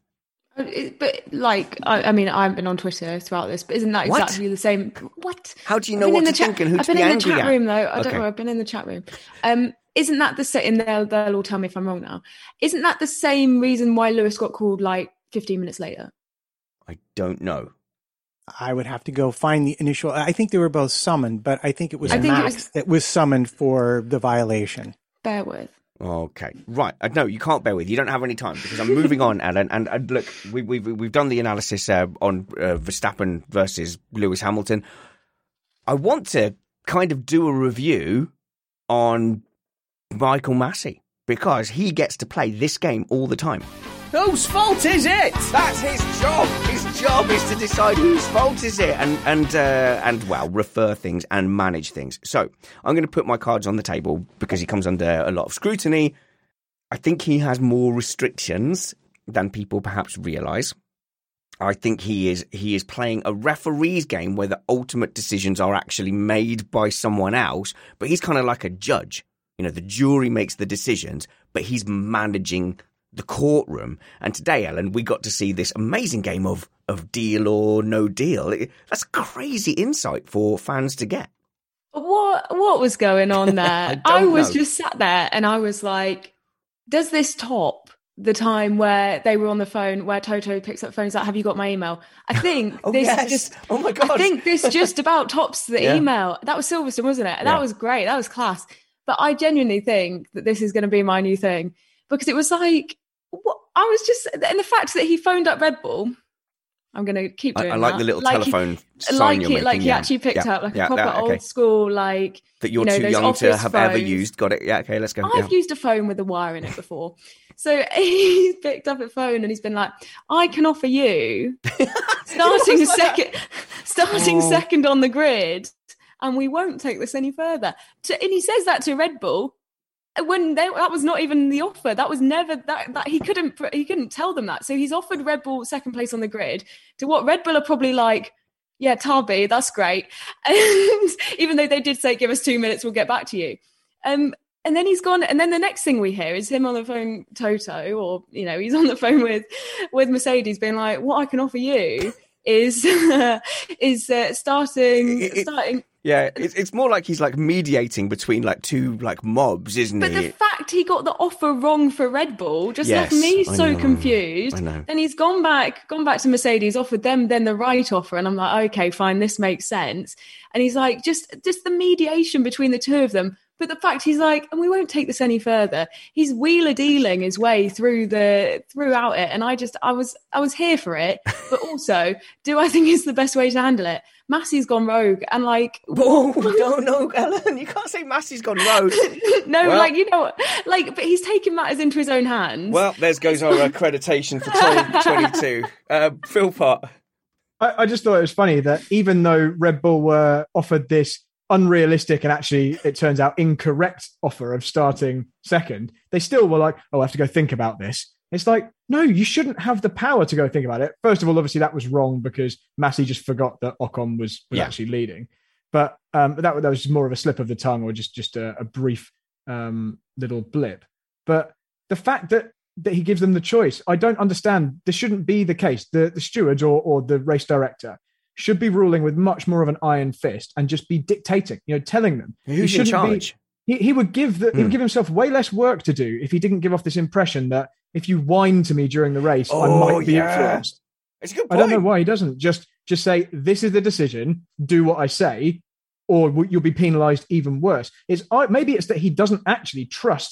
But like, I, I mean, I've been on Twitter throughout this, but isn't that What? exactly the same? What? How do you know what to chat, think and who I've to been be in the angry chat at? room though. I Okay. don't know. I've been in the chat room. Um, isn't that the same? And they'll they'll all tell me if I'm wrong now. Isn't that the same reason why Lewis got called like fifteen minutes later? I don't know. I would have to go find the initial. I think they were both summoned, but I think it was I think it Max was- that was summoned for the violation. Bear with. Okay, right. Uh, no, you can't bear with. You don't have any time because I'm moving on, Alan. And, and look, we, we've we've done the analysis uh, on uh, Verstappen versus Lewis Hamilton. I want to kind of do a review on Michael Massey because he gets to play this game all the time. Whose fault is it? That's his job. His job is to decide whose fault is it, and and uh, and well, refer things and manage things. So I'm going to put my cards on the table because he comes under a lot of scrutiny. I think he has more restrictions than people perhaps realise. I think he is he is playing a referee's game where the ultimate decisions are actually made by someone else, but he's kind of like a judge. You know, the jury makes the decisions, but he's managing the courtroom. And today, Ellen, we got to see this amazing game of of deal or no deal. It, that's crazy insight for fans to get. What what was going on there? I, I don't was know. just sat there and I was like, does this top the time where they were on the phone, where Toto picks up the phone and is like, have you got my email? I think Oh, this yes. just Oh, my God. I think this just about tops the Yeah. email. That was Silverstone, wasn't it? That Yeah. was great. That was class. But I genuinely think that this is going to be my new thing because it was like, what? I was just, and the fact that he phoned up Red Bull, I'm going to keep I, doing I like that. the little Like he- telephone sign like you're he, making. like he yeah. actually picked yeah. up like yeah, a proper that, okay. old school, like That you're you know, too those young to office have ever phones. used. Got it. Yeah, okay, let's go. I've yeah. used a phone with a wire in it before. So he's picked up a phone and he's been like, I can offer you starting second starting Oh. second on the grid and we won't take this any further. To, and he says that to Red Bull when they, that was not even the offer. That was never that, that he couldn't he couldn't tell them that. So he's offered Red Bull second place on the grid to what Red Bull are probably like, yeah, Tarby, that's great. And even though they did say, give us two minutes, we'll get back to you. Um, and then he's gone. And then the next thing we hear is him on the phone, Toto, or, you know, he's on the phone with, with Mercedes being like, what I can offer you is, is uh, starting, It- it- starting. Yeah, it's it's more like he's like mediating between like two like mobs, isn't But he? the fact he got the offer wrong for Red Bull just Yes, left me I so know, confused. I know. Then he's gone back, gone back to Mercedes, offered them then the right offer, and I'm like, okay, fine, this makes sense. And he's like, just just the mediation between the two of them. But the fact he's like, and we won't take this any further. He's wheeler dealing his way through the throughout it, and I just I was I was here for it. But also, do I think it's the best way to handle it? Massey's gone rogue, and like, Whoa, no, no, Ellen, you can't say Massey's gone rogue. no, Well- like you know, like, but he's taken matters into his own hands. Well, there goes our accreditation for twenty twenty-two. Uh, Phil Pott. I, I just thought it was funny that even though Red Bull were offered this unrealistic and actually, it turns out, incorrect offer of starting second, they still were like, oh, I have to go think about this. It's like, no, you shouldn't have the power to go think about it. First of all, obviously, that was wrong because Massey just forgot that Ocon was, was Yeah. actually leading. But um, that, that was just more of a slip of the tongue or just, just a, a brief um, little blip. But the fact that that he gives them the choice, I don't understand. This shouldn't be the case. The, the steward or, or the race director should be ruling with much more of an iron fist and just be dictating, you know, telling them. Who's He in shouldn't charge? Be, he, he would give the, he Hmm. would give himself way less work to do if he didn't give off this impression that if you whine to me during the race, I Oh, might be yeah. influenced. It's a good I point. don't know why he doesn't. Just just say, this is the decision, do what I say, or you'll be penalised even worse. It's I- Maybe it's that he doesn't actually trust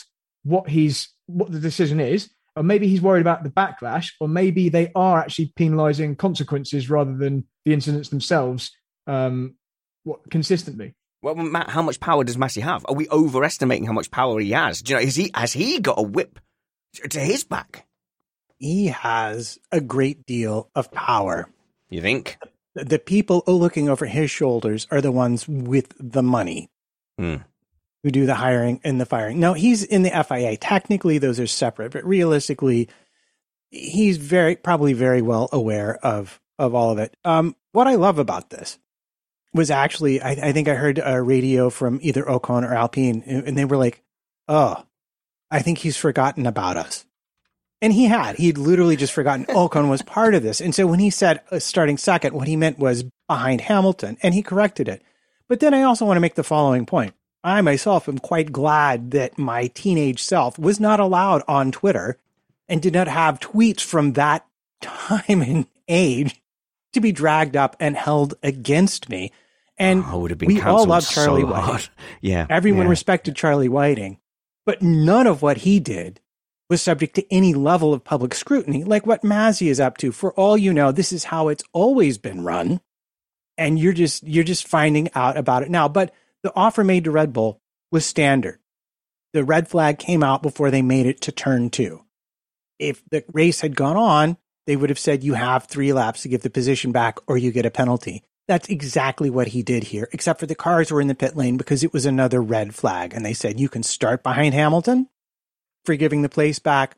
what he's what the decision is, or maybe he's worried about the backlash, or maybe they are actually penalising consequences rather than the incidents themselves um, what, consistently. Well, Matt, how much power does Massey have? Are we overestimating how much power he has? Do you know, is he has he got a whip to his back? He has a great deal of power. You think? The people looking over his shoulders are the ones with the money. Hmm. Who do the hiring and the firing. Now, he's in the F I A. Technically, those are separate, but realistically, he's very probably very well aware of, of all of it. Um, what I love about this was actually, I, I think I heard a radio from either Ocon or Alpine, and they were like, oh, I think he's forgotten about us. And he had. He'd literally just forgotten Ocon was part of this. And so when he said uh, starting second, what he meant was behind Hamilton, and he corrected it. But then I also want to make the following point. I myself am quite glad that my teenage self was not allowed on Twitter and did not have tweets from that time and age to be dragged up and held against me. And oh, would have been we all love Charlie so Whiting. Yeah, Everyone yeah. respected Charlie Whiting, but none of what he did was subject to any level of public scrutiny like what Massey is up to. For all you know, this is how it's always been run. And you're just you're just finding out about it now. But the offer made to Red Bull was standard. The red flag came out before they made it to turn two. If the race had gone on, they would have said you have three laps to give the position back or you get a penalty. That's exactly what he did here, except for the cars were in the pit lane because it was another red flag. And they said you can start behind Hamilton for giving the place back,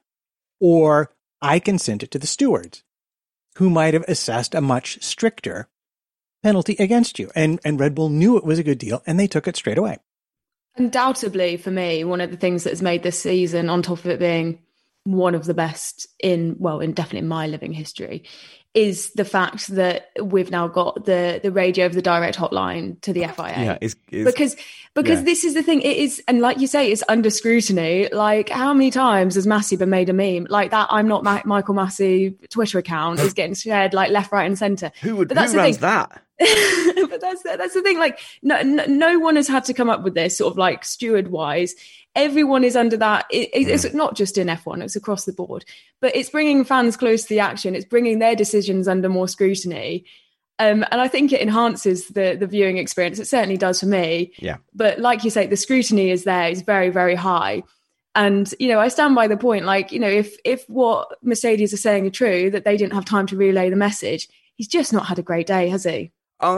or I can send it to the stewards, who might have assessed a much stricter penalty against you. And and Red Bull knew it was a good deal, and they took it straight away. Undoubtedly, for me, one of the things that has made this season, on top of it being one of the best in, well, in definitely in my living history, is the fact that we've now got the the radio of the direct hotline to the F I A. Yeah, it's, it's, because because yeah. this is the thing. It is, and like you say, it's under scrutiny. Like, how many times has Massey been made a meme like that? I'm not Ma- Michael Massey Twitter account is getting shared like left, right, and centre. Who would but that's who the runs thing. that? But that's that's the thing. Like, no, no, no one has had to come up with this sort of like steward wise. Everyone is under that. It, it's mm. not just in F one; it's across the board. But it's bringing fans close to the action. It's bringing their decisions under more scrutiny, um, and I think it enhances the the viewing experience. It certainly does for me. Yeah. But like you say, the scrutiny is there. It's very, very high. And you know, I stand by the point. Like, you know, if if what Mercedes are saying are true, that they didn't have time to relay the message, he's just not had a great day, has he?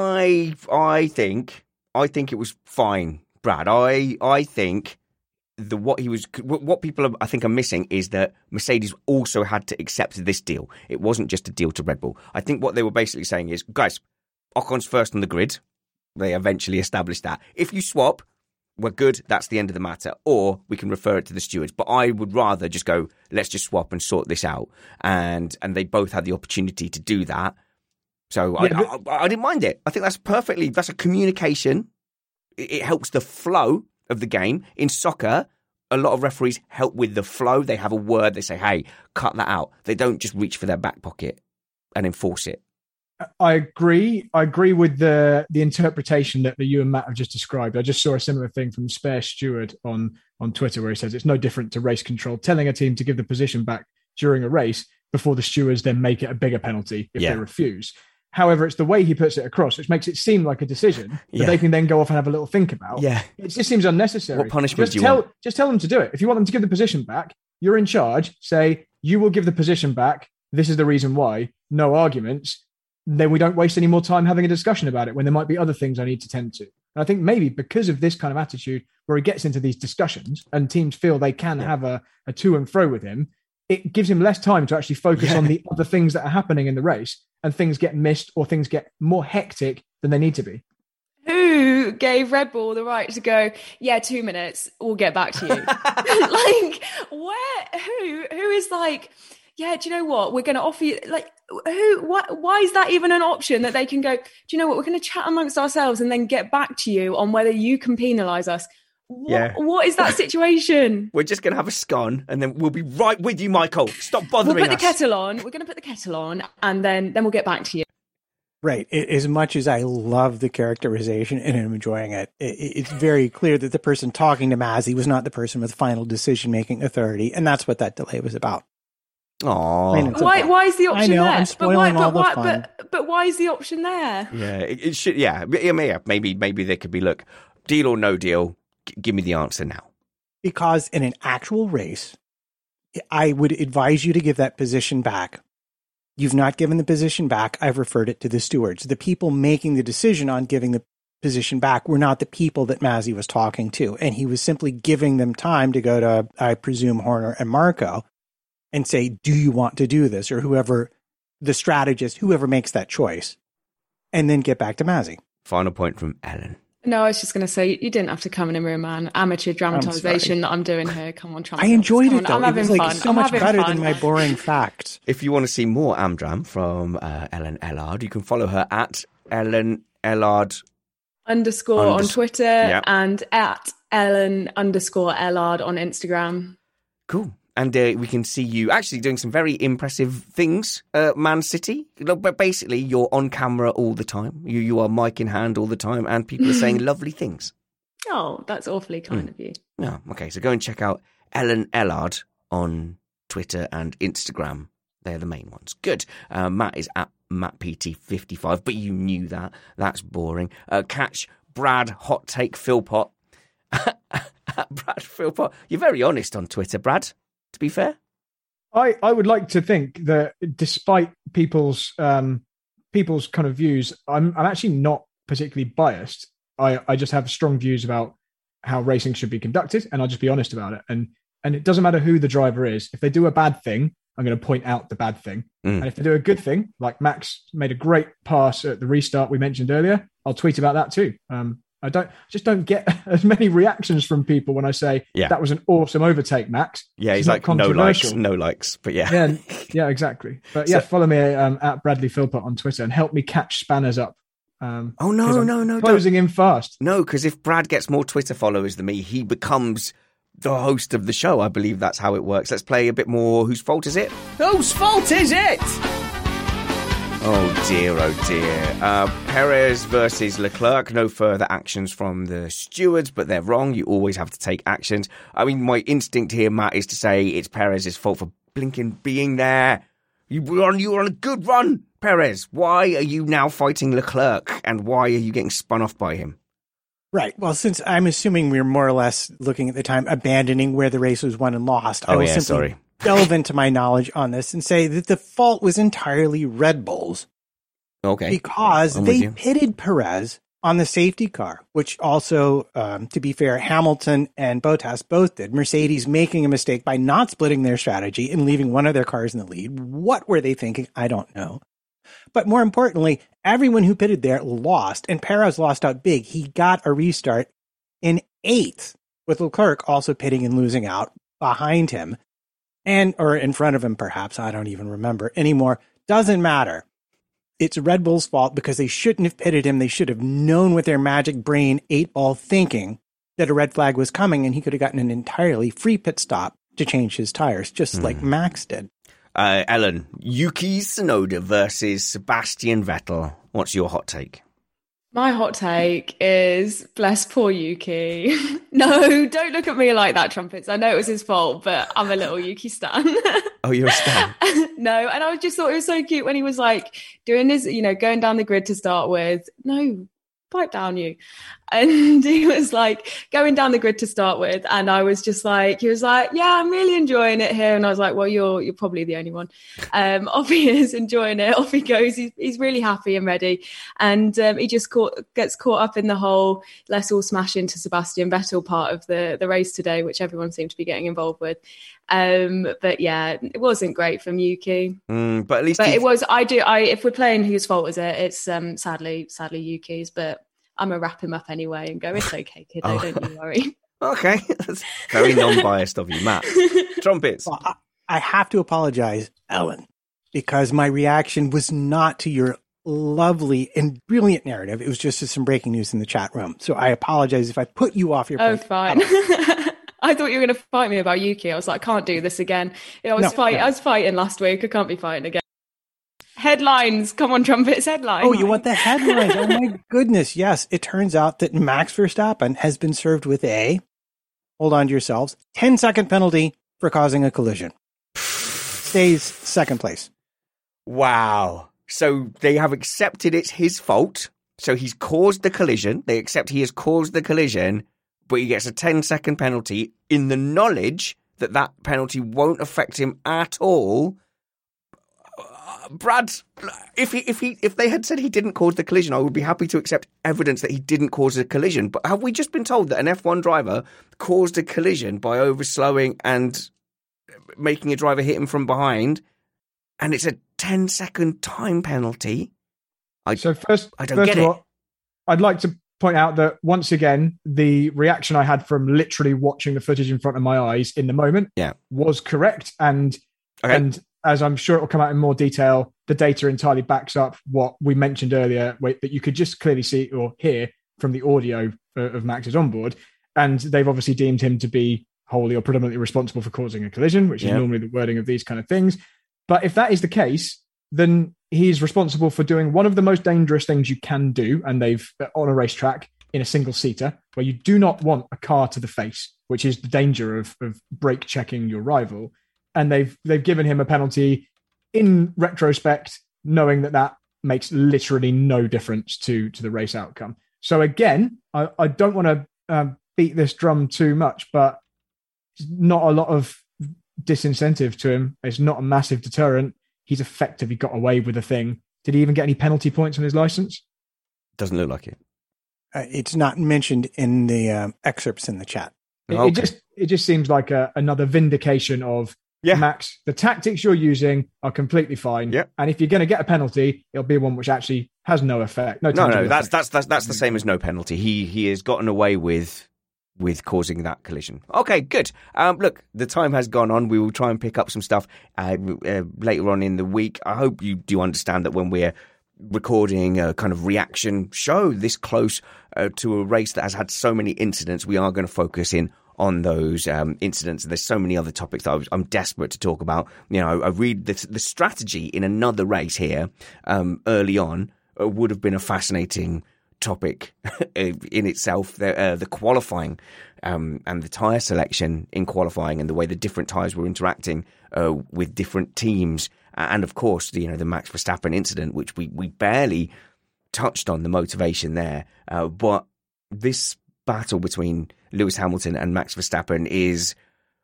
I I think I think it was fine, Brad. I I think the what he was what people are, I think are missing is that Mercedes also had to accept this deal. It wasn't just a deal to Red Bull. I think what they were basically saying is, guys, Ocon's first on the grid. They eventually established that. If you swap, we're good. That's the end of the matter. Or we can refer it to the stewards. But I would rather just go, let's just swap and sort this out. And and they both had the opportunity to do that. So yeah, I, but- I, I didn't mind it. I think that's perfectly, that's a communication. It, it helps the flow of the game. In soccer, a lot of referees help with the flow. They have a word. They say, hey, cut that out. They don't just reach for their back pocket and enforce it. I agree. I agree with the the interpretation that, that you and Matt have just described. I just saw a similar thing from Spare Steward on, on Twitter where he says it's no different to race control, telling a team to give the position back during a race before the stewards then make it a bigger penalty if yeah. they refuse. However, it's the way he puts it across, which makes it seem like a decision that yeah. they can then go off and have a little think about. Yeah. It just seems unnecessary. What punishment just do you tell, want? Just tell them to do it. If you want them to give the position back, you're in charge. Say, you will give the position back. This is the reason why. No arguments. Then we don't waste any more time having a discussion about it when there might be other things I need to tend to. And I think maybe because of this kind of attitude where he gets into these discussions and teams feel they can yeah. have a, a to and fro with him, it gives him less time to actually focus yeah. on the other things that are happening in the race, and things get missed or things get more hectic than they need to be. Who gave Red Bull the right to go, yeah, two minutes, we'll get back to you? Like, where, who, who is like, yeah, do you know what? We're going to offer you, like, who, what, why is that even an option that they can go, do you know what? We're going to chat amongst ourselves and then get back to you on whether you can penalise us. What, yeah. what is that situation? We're just going to have a scone and then we'll be right with you, Michael. Stop bothering us. We'll put us. the kettle on. We're going to put the kettle on and then, then we'll get back to you. Right. As much as I love the characterization and am enjoying it, it's very clear that the person talking to Mazzy was not the person with final decision-making authority, and that's what that delay was about. Aww. Why, why is the option I know, there? I'm spoiling but why, all but, the why, fun. but, but why is the option there? Yeah, it, it should. Yeah, yeah, maybe, maybe there could be. Look, deal or no deal. G- give me the answer now. Because in an actual race, I would advise you to give that position back. You've not given the position back. I've referred it to the stewards. The people making the decision on giving the position back were not the people that Mazzy was talking to. And he was simply giving them time to go to, I presume, Horner and Marco and say, do you want to do this? Or whoever, the strategist, whoever makes that choice, and then get back to Mazzy. Final point from Ellen. No, I was just going to say, you didn't have to come in and ruin my amateur dramatisation that I'm doing here. Come on, I enjoyed come it, though. On, I'm it was having like fun. so I'm much better fun. than my boring facts. If you want to see more Amdram from uh, Ellen Ellard, you can follow her at Ellen Ellard underscore Unders- on Twitter yep. and at Ellen underscore Ellard on Instagram. Cool. And uh, we can see you actually doing some very impressive things at Man City. But basically, you're on camera all the time. You you are mic in hand all the time, and people are saying lovely things. Oh, that's awfully kind mm. of you. Yeah, okay. So go and check out Ellen Ellard on Twitter and Instagram. They're the main ones. Good. Uh, Matt is at Matt P T fifty-five, but you knew that. That's boring. Uh, catch Brad Hot Take Philpott. Brad Philpott. You're very honest on Twitter, Brad. To be fair, I, I would like to think that despite people's um, people's kind of views, I'm I'm actually not particularly biased. I, I just have strong views about how racing should be conducted, and I'll just be honest about it. And and it doesn't matter who the driver is. If they do a bad thing, I'm going to point out the bad thing. Mm. And if they do a good thing, like Max made a great pass at the restart we mentioned earlier, I'll tweet about that too. Um, I don't just don't get as many reactions from people when I say yeah. that was an awesome overtake, Max. Yeah, he's like no likes, no likes, but yeah, yeah, yeah, exactly. But yeah, so, follow me um, at Bradley Philpott on Twitter and help me catch Spanners up. Um, oh no, no, no, closing in fast. No, because if Brad gets more Twitter followers than me, he becomes the host of the show. I believe that's how it works. Let's play a bit more. Whose fault is it? Whose fault is it? Oh dear, oh dear. Uh, Perez versus Leclerc. No further actions from the stewards, but they're wrong. You always have to take actions. I mean, my instinct here, Matt, is to say it's Perez's fault for blinking being there. You were on, you were on a good run, Perez. Why are you now fighting Leclerc, and why are you getting spun off by him? Right. Well, since I'm assuming we're more or less looking at the time abandoning where the race was won and lost, oh, I will yeah, simply sorry. delve into my knowledge on this and say that the fault was entirely Red Bull's. Okay. Because I'm they pitted Perez on the safety car, which also, um, to be fair, Hamilton and Bottas both did. Mercedes making a mistake by not splitting their strategy and leaving one of their cars in the lead. What were they thinking? I don't know. But more importantly, everyone who pitted there lost, and Perez lost out big. He got a restart in eighth, with Leclerc also pitting and losing out behind him, and or in front of him, perhaps. I don't even remember anymore. Doesn't matter. It's Red Bull's fault because they shouldn't have pitted him. They should have known with their magic brain, eight ball thinking, that a red flag was coming, and he could have gotten an entirely free pit stop to change his tires, just mm. like Max did. Uh, Ellen, Yuki Tsunoda versus Sebastian Vettel. What's your hot take? My hot take is bless poor Yuki. No, don't look at me like that, Trumpets. I know it was his fault, but I'm a little Yuki stan. Oh, you're a stan? No, and I just thought it was so cute when he was like doing his, you know, going down the grid to start with. No, pipe down you. And he was like going down the grid to start with, and I was just like, he was like, yeah, I'm really enjoying it here. And I was like, well, you're you're probably the only one. Um, off he is enjoying it. Off he goes. He's, he's really happy and ready. And um, he just caught, gets caught up in the whole let's all smash into Sebastian Vettel part of the, the race today, which everyone seemed to be getting involved with. Um, but yeah, it wasn't great from Yuki. Mm, but at least, but he... it was. I do. I if we're playing whose fault is it? It's um, sadly, sadly Yuki's. But I'm going to wrap him up anyway and go, it's okay, kiddo, oh. don't you worry. Okay, that's very non-biased of you, Matt. Trumpets. Well, I, I have to apologize, Ellen, because my reaction was not to your lovely and brilliant narrative. It was just to some breaking news in the chat room. So I apologize if I put you off your Oh, point. fine. I thought you were going to fight me about Yuki. I was like, I can't do this again. I was, no, fight- no. I was fighting last week. I can't be fighting again. headlines. Come on, Trumpets, headlines. Oh, you want the headlines? Oh, my goodness. Yes, it turns out that Max Verstappen has been served with a, hold on to yourselves, ten second penalty for causing a collision. Stays second place. Wow. So they have accepted it's his fault. So he's caused the collision. They accept he has caused the collision, but he gets a ten second penalty in the knowledge that that penalty won't affect him at all. Uh, Brad, if he, if he, if they had said he didn't cause the collision, I would be happy to accept evidence that he didn't cause a collision. But have we just been told that an F one driver caused a collision by overslowing and making a driver hit him from behind, and it's a ten second time penalty? I, so first, I don't first get of it. all, I'd like to point out that once again, the reaction I had from literally watching the footage in front of my eyes in the moment yeah. was correct. And okay. and as I'm sure it will come out in more detail, the data entirely backs up what we mentioned earlier, that you could just clearly see or hear from the audio of Max's onboard. And they've obviously deemed him to be wholly or predominantly responsible for causing a collision, which is yeah. normally the wording of these kind of things. But if that is the case, then he's responsible for doing one of the most dangerous things you can do, and they've on a racetrack in a single seater where you do not want a car to the face, which is the danger of, of brake checking your rival. And they've they've given him a penalty in retrospect, knowing that that makes literally no difference to to the race outcome. So again, I, I don't want to um, beat this drum too much, but not a lot of disincentive to him. It's not a massive deterrent. He's effectively got away with the thing. Did he even get any penalty points on his license? Doesn't look like it. Uh, it's not mentioned in the um, excerpts in the chat. It, okay. it just it just seems like a, another vindication of yeah. Max. The tactics you're using are completely fine, yeah. and if you're going to get a penalty, it'll be one which actually has no effect. No, no, no. effect. That's that's that's that's the same as no penalty. He he has gotten away with. with causing that collision. Okay, good. Um, look, the time has gone on. We will try and pick up some stuff uh, uh, later on in the week. I hope you do understand that when we're recording a kind of reaction show this close uh, to a race that has had so many incidents, we are going to focus in on those um, incidents. There's so many other topics that I was, I'm desperate to talk about. You know, I read the, the strategy in another race here um, early on uh, would have been a fascinating topic in itself. The, uh, the qualifying um, and the tyre selection in qualifying and the way the different tyres were interacting uh, with different teams, and of course the, you know the Max Verstappen incident, which we, we barely touched on the motivation there, uh, but this battle between Lewis Hamilton and Max Verstappen is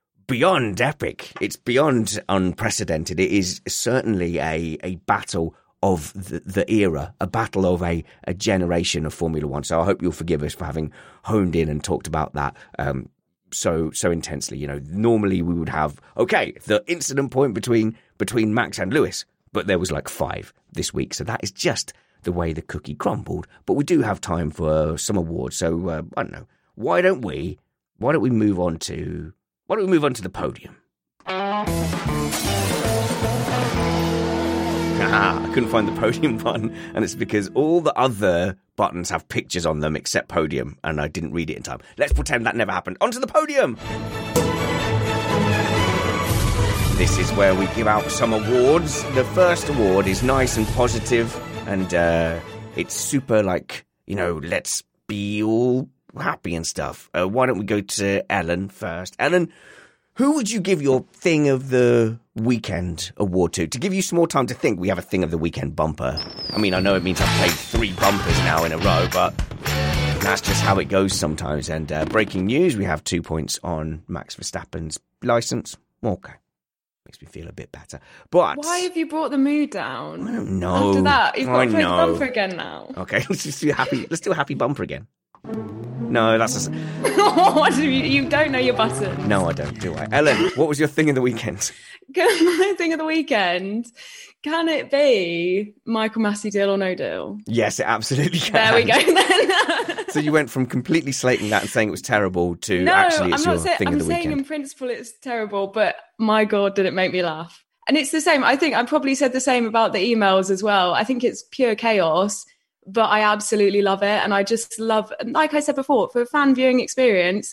beyond epic. It's beyond unprecedented. It is certainly a, a battle of the, the era, a battle of a, a generation of Formula One. So I hope you'll forgive us for having honed in and talked about that um, so so intensely. You know, normally we would have, okay, the incident point between between Max and Lewis, but there was like five this week. So that is just the way the cookie crumbled. But we do have time for some awards. So uh, I don't know. Why don't we? Why don't we move on to? Why don't we move on to the podium? Ah, I couldn't find the podium button, and it's because all the other buttons have pictures on them except podium, and I didn't read it in time. Let's pretend that never happened. Onto the podium! This is where we give out some awards. The first award is nice and positive, and uh, it's super like, you know, let's be all happy and stuff. Uh, why don't we go to Ellen first? Ellen, who would you give your Thing of the Weekend award to? To give you some more time to think, we have a Thing of the Weekend bumper. I mean, I know it means I've played three bumpers now in a row, but that's just how it goes sometimes. And uh, breaking news, we have two points on Max Verstappen's license. Okay. Makes me feel a bit better. But why have you brought the mood down? I don't know. After that, you've got I to play know. the bumper again now. Okay, let's just do a happy. Let's do a happy bumper again. No, that's a... What? You, you don't know your buttons. No, I don't, do I? Ellen, what was your Thing of the Weekend? My Thing of the Weekend, can it be Michael Massey, deal or no deal? Yes, it absolutely can. There we go then. So you went from completely slating that and saying it was terrible to no, actually it's I'm your not say- Thing I'm of the saying Weekend. in principle it's terrible, but my God, did it make me laugh. And it's the same. I think I probably said the same about the emails as well. I think it's pure chaos, but I absolutely love it. And I just love, like I said before, for a fan viewing experience,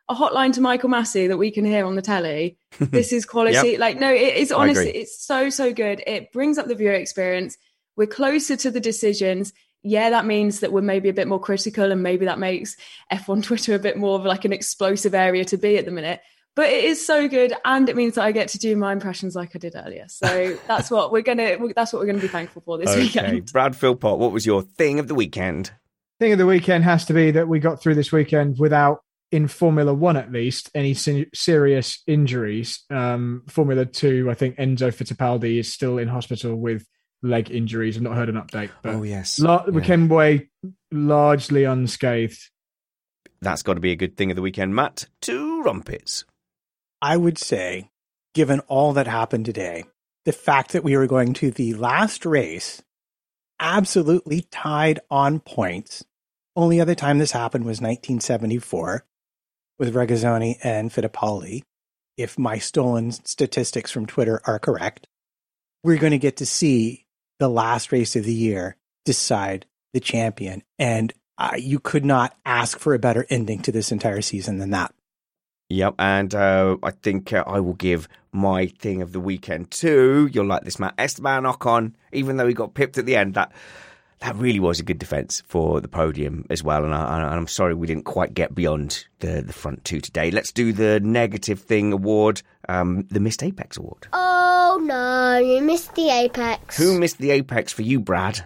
a hotline to Michael Massey that we can hear on the telly. This is quality. Yep. Like, no, it, it's honestly, agree. it's so, so good. It brings up the viewer experience. We're closer to the decisions. Yeah, that means that we're maybe a bit more critical, and maybe that makes F one Twitter a bit more of like an explosive area to be at the minute. But it is so good, and it means that I get to do my impressions like I did earlier. So that's what we're gonna. That's what we're gonna be thankful for this okay. weekend. Brad Philpott, what was your thing of the weekend? Thing of the weekend has to be that we got through this weekend without, in Formula One at least, any se- serious injuries. Um, Formula Two, I think Enzo Fittipaldi is still in hospital with leg injuries. I've not heard an update. But oh yes, la- yeah. we came away largely unscathed. That's got to be a good thing of the weekend. Matt, two rumpets. I would say, given all that happened today, the fact that we were going to the last race absolutely tied on points. Only other time this happened was nineteen seventy-four with Regazzoni and Fittipaldi. If my stolen statistics from Twitter are correct, we're going to get to see the last race of the year decide the champion. And uh, you could not ask for a better ending to this entire season than that. Yep, and uh, I think uh, I will give my thing of the weekend to, you'll like this, Matt, Esteban Ocon. Even though he got pipped at the end, that that really was a good defence for the podium as well. And, I, and I'm sorry we didn't quite get beyond the, the front two today. Let's do the negative thing award, um, the Missed Apex award. Oh no, you missed the apex. Who missed the apex for you, Brad?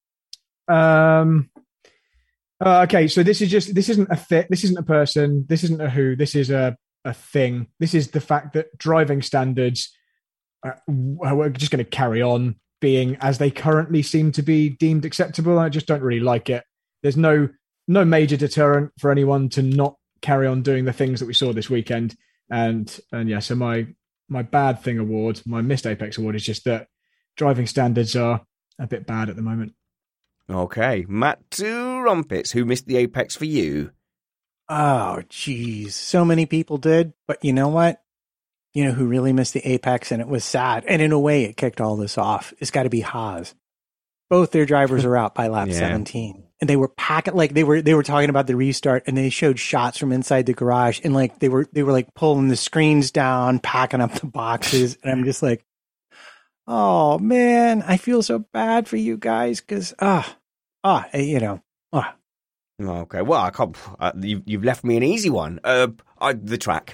Um. Uh, okay, so this is just this isn't a fit. This isn't a person. This isn't a who. This is a a thing. This is the fact that driving standards are, are just going to carry on being as they currently seem to be deemed acceptable. I just don't really like it. There's no no major deterrent for anyone to not carry on doing the things that we saw this weekend. And and yeah, so my my bad thing award, my missed Apex award, is just that driving standards are a bit bad at the moment. Okay, Matt, two rumpets. Who missed the apex for you? Oh, geez. So many people did. But you know what? You know who really missed the apex, and it was sad. And in a way, it kicked all this off. It's got to be Haas. Both their drivers are out by lap yeah. seventeen. And they were packing, like they were, they were talking about the restart, and they showed shots from inside the garage, and like they were, they were like pulling the screens down, packing up the boxes. And I'm just like, oh man, I feel so bad for you guys. Cause, ah, ah, you know, ah. Okay. Well, I can't, uh, you, you've left me an easy one. Uh, I, the track.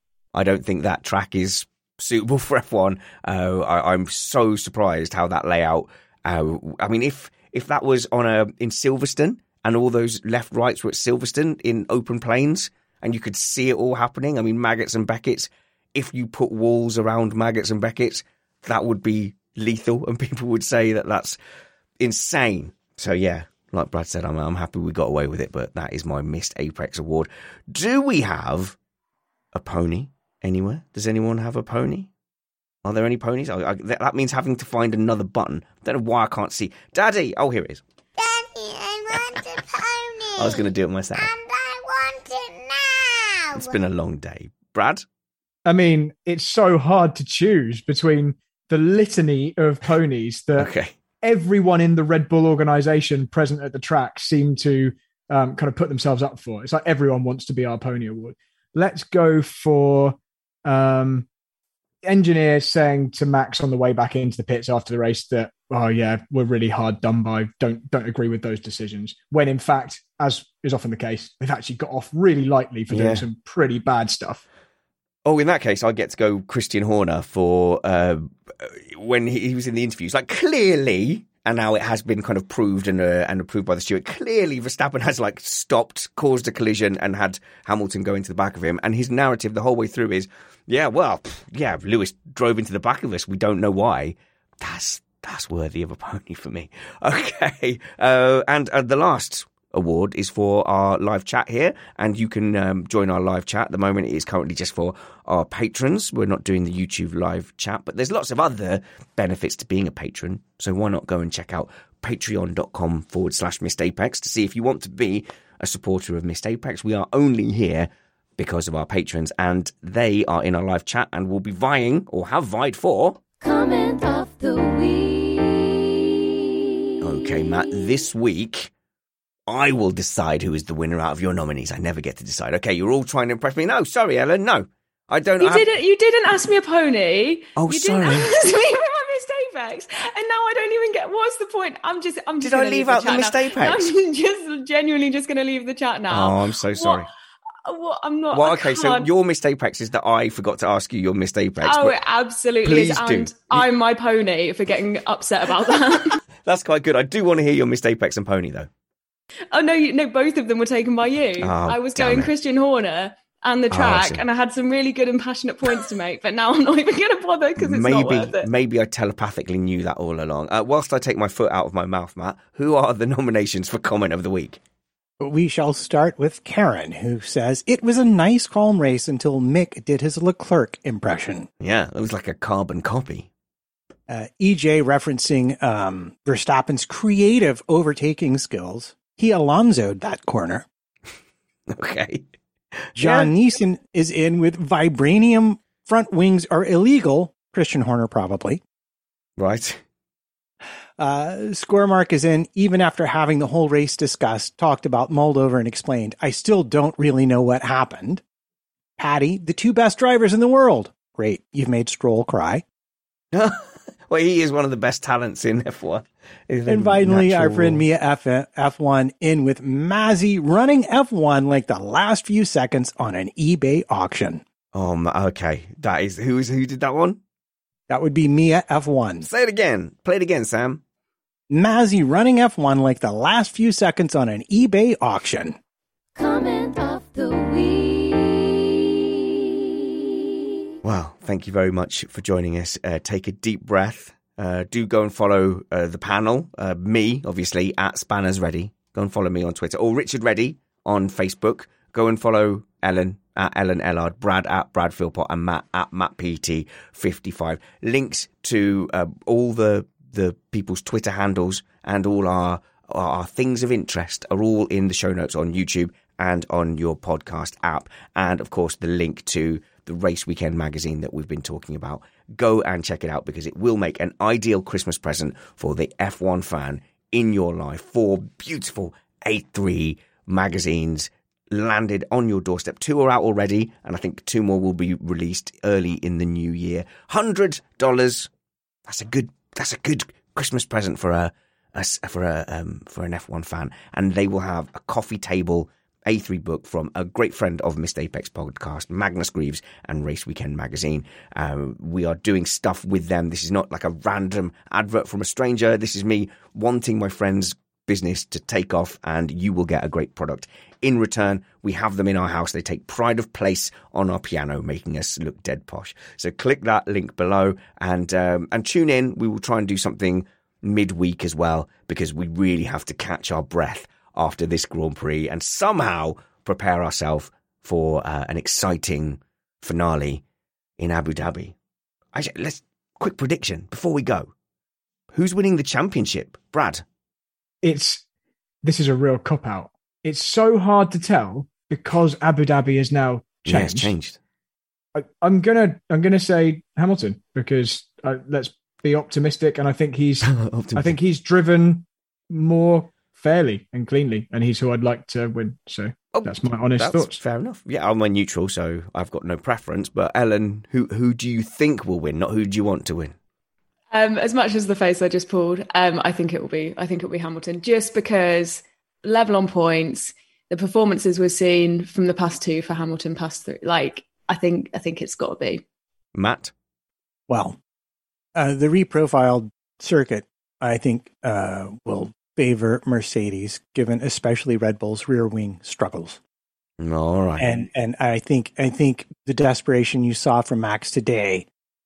I don't think that track is suitable for F one. Uh, I, I'm so surprised how that layout, uh, I mean, if, if that was on a, in Silverstone and all those left rights were at Silverstone in open plains and you could see it all happening. I mean, Maggots and Beckett's, if you put walls around Maggots and Beckett's, that would be lethal, and people would say that that's insane. So yeah, like Brad said, I'm, I'm happy we got away with it, but that is my missed Apex award. Do we have a pony anywhere? Does anyone have a pony? Are there any ponies? I, I, that means having to find another button. I don't know why I can't see. Daddy! Oh, here it is. Daddy, I want a pony. I was going to do it myself. And I want it now. It's been a long day. Brad? I mean, it's so hard to choose between the litany of ponies that okay. everyone in the Red Bull organization present at the track seemed to um, kind of put themselves up for. It's like everyone wants to be our pony award. Let's go for um, engineer saying to Max on the way back into the pits after the race that, oh yeah, we're really hard done by. Don't don't agree with those decisions. When in fact, as is often the case, they've actually got off really lightly for yeah. doing some pretty bad stuff. Oh, in that case, I get to go Christian Horner for uh, when he, he was in the interviews. Like, clearly, and now it has been kind of proved and uh, and approved by the steward, clearly Verstappen has, like, stopped, caused a collision, and had Hamilton go into the back of him. And his narrative the whole way through is, yeah, well, yeah, Lewis drove into the back of us. We don't know why. That's that's worthy of a pony for me. Okay. Uh, and uh, the last award is for our live chat here, and you can um, join our live chat. At the moment it is currently just for our patrons. We're not doing the YouTube live chat, but there's lots of other benefits to being a patron, so why not go and check out patreon.com forward slash Missed Apex to see if you want to be a supporter of Missed Apex. We are only here because of our patrons, and they are in our live chat and will be vying, or have vied for, Comment of the Week. Okay, Matt, this week I will decide who is the winner out of your nominees. I never get to decide. Okay, you're all trying to impress me. No, sorry, Ellen. No, I don't. You have... didn't. You didn't ask me a pony. Oh, you sorry. Didn't ask me for my Missed Apex, and now I don't even get. What's the point? I'm just. I'm just. Did I leave, leave out the Missed Apex? I'm just genuinely just going to leave the chat now. Oh, I'm so sorry. What? What? I'm not. Well, okay, so your Missed Apex is that I forgot to ask you your Missed Apex. Oh, it absolutely is. And do. I'm my pony for getting upset about that. That's quite good. I do want to hear your Missed Apex and pony, though. Oh, no, you, no, both of them were taken by you. Oh, I was damn going it. Christian Horner and the Oh, I track, see. and I had some really good and passionate points to make, but now I'm not even going to bother because it's maybe, not worth it. Maybe I telepathically knew that all along. Uh, whilst I take my foot out of my mouth, Matt, who are the nominations for Comment of the Week? We shall start with Karen, who says, it was a nice calm race until Mick did his Leclerc impression. Yeah, it was like a carbon copy. Uh, E J referencing um, Verstappen's creative overtaking skills. He Alonso'd that corner. Okay. John Neeson is in with vibranium front wings are illegal. Christian Horner probably. Right. Uh, Scoremark is in, even after having the whole race discussed, talked about, mulled over, and explained, I still don't really know what happened. Patty, the two best drivers in the world. Great, you've made Stroll cry. Well, he is one of the best talents in F one. And finally, our friend Mia F- F1 in with Mazzy running F one like the last few seconds on an eBay auction. Oh, okay. That is, who is, who did that one? That would be Mia F one. Say it again. Play it again, Sam. Mazzy running F one like the last few seconds on an eBay auction. Comment of the week. Well, thank you very much for joining us. Uh, take a deep breath. Uh, do go and follow uh, the panel. Uh, me, obviously, at Spanners Ready. Go and follow me on Twitter. Or Richard Reddy on Facebook. Go and follow Ellen at Ellen Ellard, Brad at Brad Philpott, and Matt at Matt P T fifty-five. Links to uh, all the the people's Twitter handles and all our our things of interest are all in the show notes on YouTube and on your podcast app. And, of course, the link to the Race Weekend magazine that we've been talking about. Go and check it out because it will make an ideal Christmas present for the F one fan in your life. Four beautiful A three magazines landed on your doorstep. Two are out already, and I think two more will be released early in the new year. one hundred dollars. That's a good. That's a good Christmas present for a, a for a um, for an F one fan, and they will have a coffee table A three book from a great friend of Missed Apex podcast, Magnus Greaves, and Race Weekend magazine. Uh, we are doing stuff with them. This is not like a random advert from a stranger. This is me wanting my friend's business to take off, and you will get a great product. In return, we have them in our house. They take pride of place on our piano, making us look dead posh. So click that link below and um, and tune in. We will try and do something midweek as well, because we really have to catch our breath after this Grand Prix and somehow prepare ourselves for uh, an exciting finale in Abu Dhabi. Actually, let's quick prediction before we go. Who's winning the championship? Brad? It's this is a real cop out. It's so hard to tell because Abu Dhabi is now changed. Yeah, it's changed. I, I'm gonna I'm gonna say Hamilton because uh, let's be optimistic, and I think he's I think he's driven more fairly and cleanly, and he's who I'd like to win. So oh, that's my honest that's thoughts. Fair enough. Yeah, I'm a neutral, so I've got no preference. But Ellen, who who do you think will win? Not who do you want to win? Um, as much as the face I just pulled, um, I think it will be. I think it will be Hamilton, just because level on points, the performances we've seen from the past two for Hamilton past through. Like, I think, I think it's got to be Matt. Well, uh, the reprofiled circuit, I think, uh, will favor Mercedes, given especially Red Bull's rear wing struggles. All right, and and I think I think the desperation you saw from Max today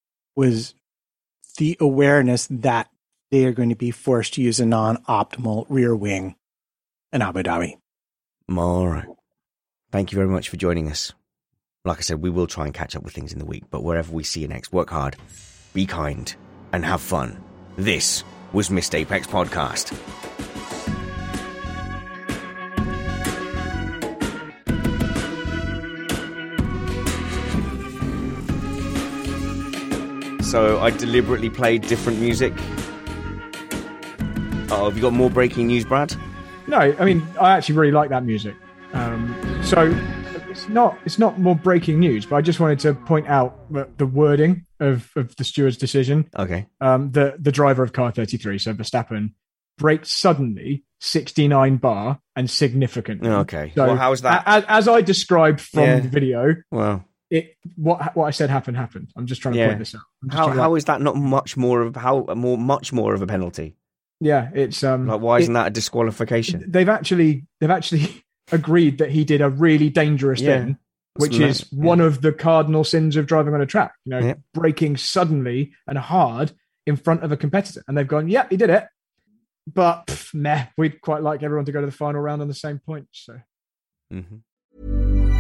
was the awareness that they are going to be forced to use a non-optimal rear wing in Abu Dhabi. All right. Thank you very much for joining us. Like I said, we will try and catch up with things in the week, but wherever we see you next, work hard, be kind, and have fun. This was Missed Apex Podcast. So I deliberately played different music. Oh, have you got more breaking news, Brad? No, I mean, I actually really like that music. Um, so it's not it's not more breaking news, but I just wanted to point out the wording of, of the steward's decision. Okay. Um, the, the driver of car thirty-three, so Verstappen, braked suddenly, sixty-nine bar, and significantly. Okay. So well, how's that? As, as I described from Yeah. the video, Well, it what what I said happened happened. I'm just trying to Yeah. point this out. I'm just how trying to, how like- is that not much more of how more much more of a penalty? Yeah, it's um. Like, why isn't it- that a disqualification? They've actually they've actually agreed that he did a really dangerous Yeah. thing, which That's is mad. one of the cardinal sins of driving on a track. You know, Yeah. braking suddenly and hard in front of a competitor, and they've gone, "Yeah, he did it." But pff, meh, we'd quite like everyone to go to the final round on the same point. So Mm-hmm.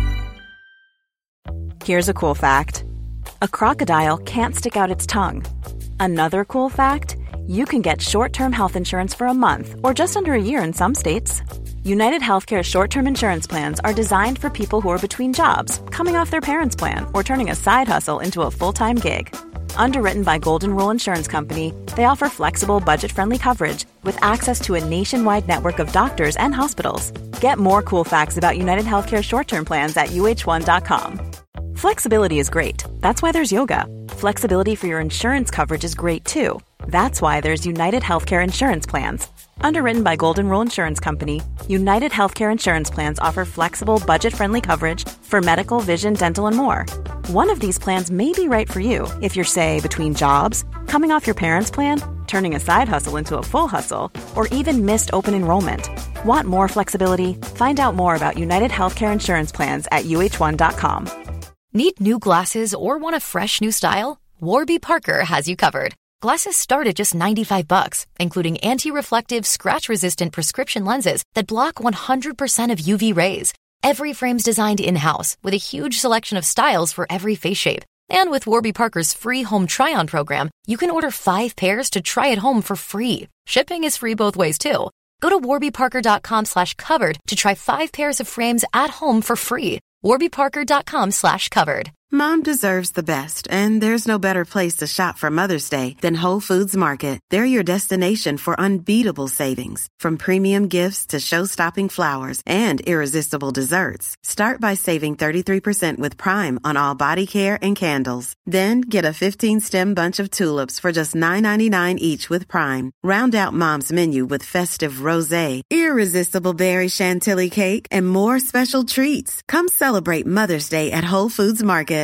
Here's a cool fact. A crocodile can't stick out its tongue. Another cool fact, you can get short-term health insurance for a month or just under a year in some states. United Healthcare short-term insurance plans are designed for people who are between jobs, coming off their parents' plan, or turning a side hustle into a full-time gig. Underwritten by Golden Rule Insurance Company, they offer flexible, budget-friendly coverage with access to a nationwide network of doctors and hospitals. Get more cool facts about United Healthcare short-term plans at U H one dot com. Flexibility is great. That's why there's yoga. Flexibility for your insurance coverage is great too. That's why there's United Healthcare Insurance Plans. Underwritten by Golden Rule Insurance Company, United Healthcare Insurance Plans offer flexible, budget-friendly coverage for medical, vision, dental, and more. One of these plans may be right for you if you're, say, between jobs, coming off your parents' plan, turning a side hustle into a full hustle, or even missed open enrollment. Want more flexibility? Find out more about United Healthcare Insurance Plans at U H one dot com. Need new glasses or want a fresh new style? Warby Parker has you covered. Glasses start at just ninety-five bucks, including anti-reflective, scratch-resistant prescription lenses that block one hundred percent of U V rays. Every frame's designed in-house with a huge selection of styles for every face shape. And with Warby Parker's free home try-on program, you can order five pairs to try at home for free. Shipping is free both ways, too. Go to warbyparker.com slash covered to try five pairs of frames at home for free. warbyparker.com slash covered. Mom deserves the best, and there's no better place to shop for Mother's Day than Whole Foods Market. They're your destination for unbeatable savings, from premium gifts to show-stopping flowers and irresistible desserts. Start by saving thirty-three percent with Prime on all body care and candles. Then get a fifteen-stem bunch of tulips for just nine ninety-nine each with Prime. Round out Mom's menu with festive rosé, irresistible berry chantilly cake, and more special treats. Come celebrate Mother's Day at Whole Foods Market.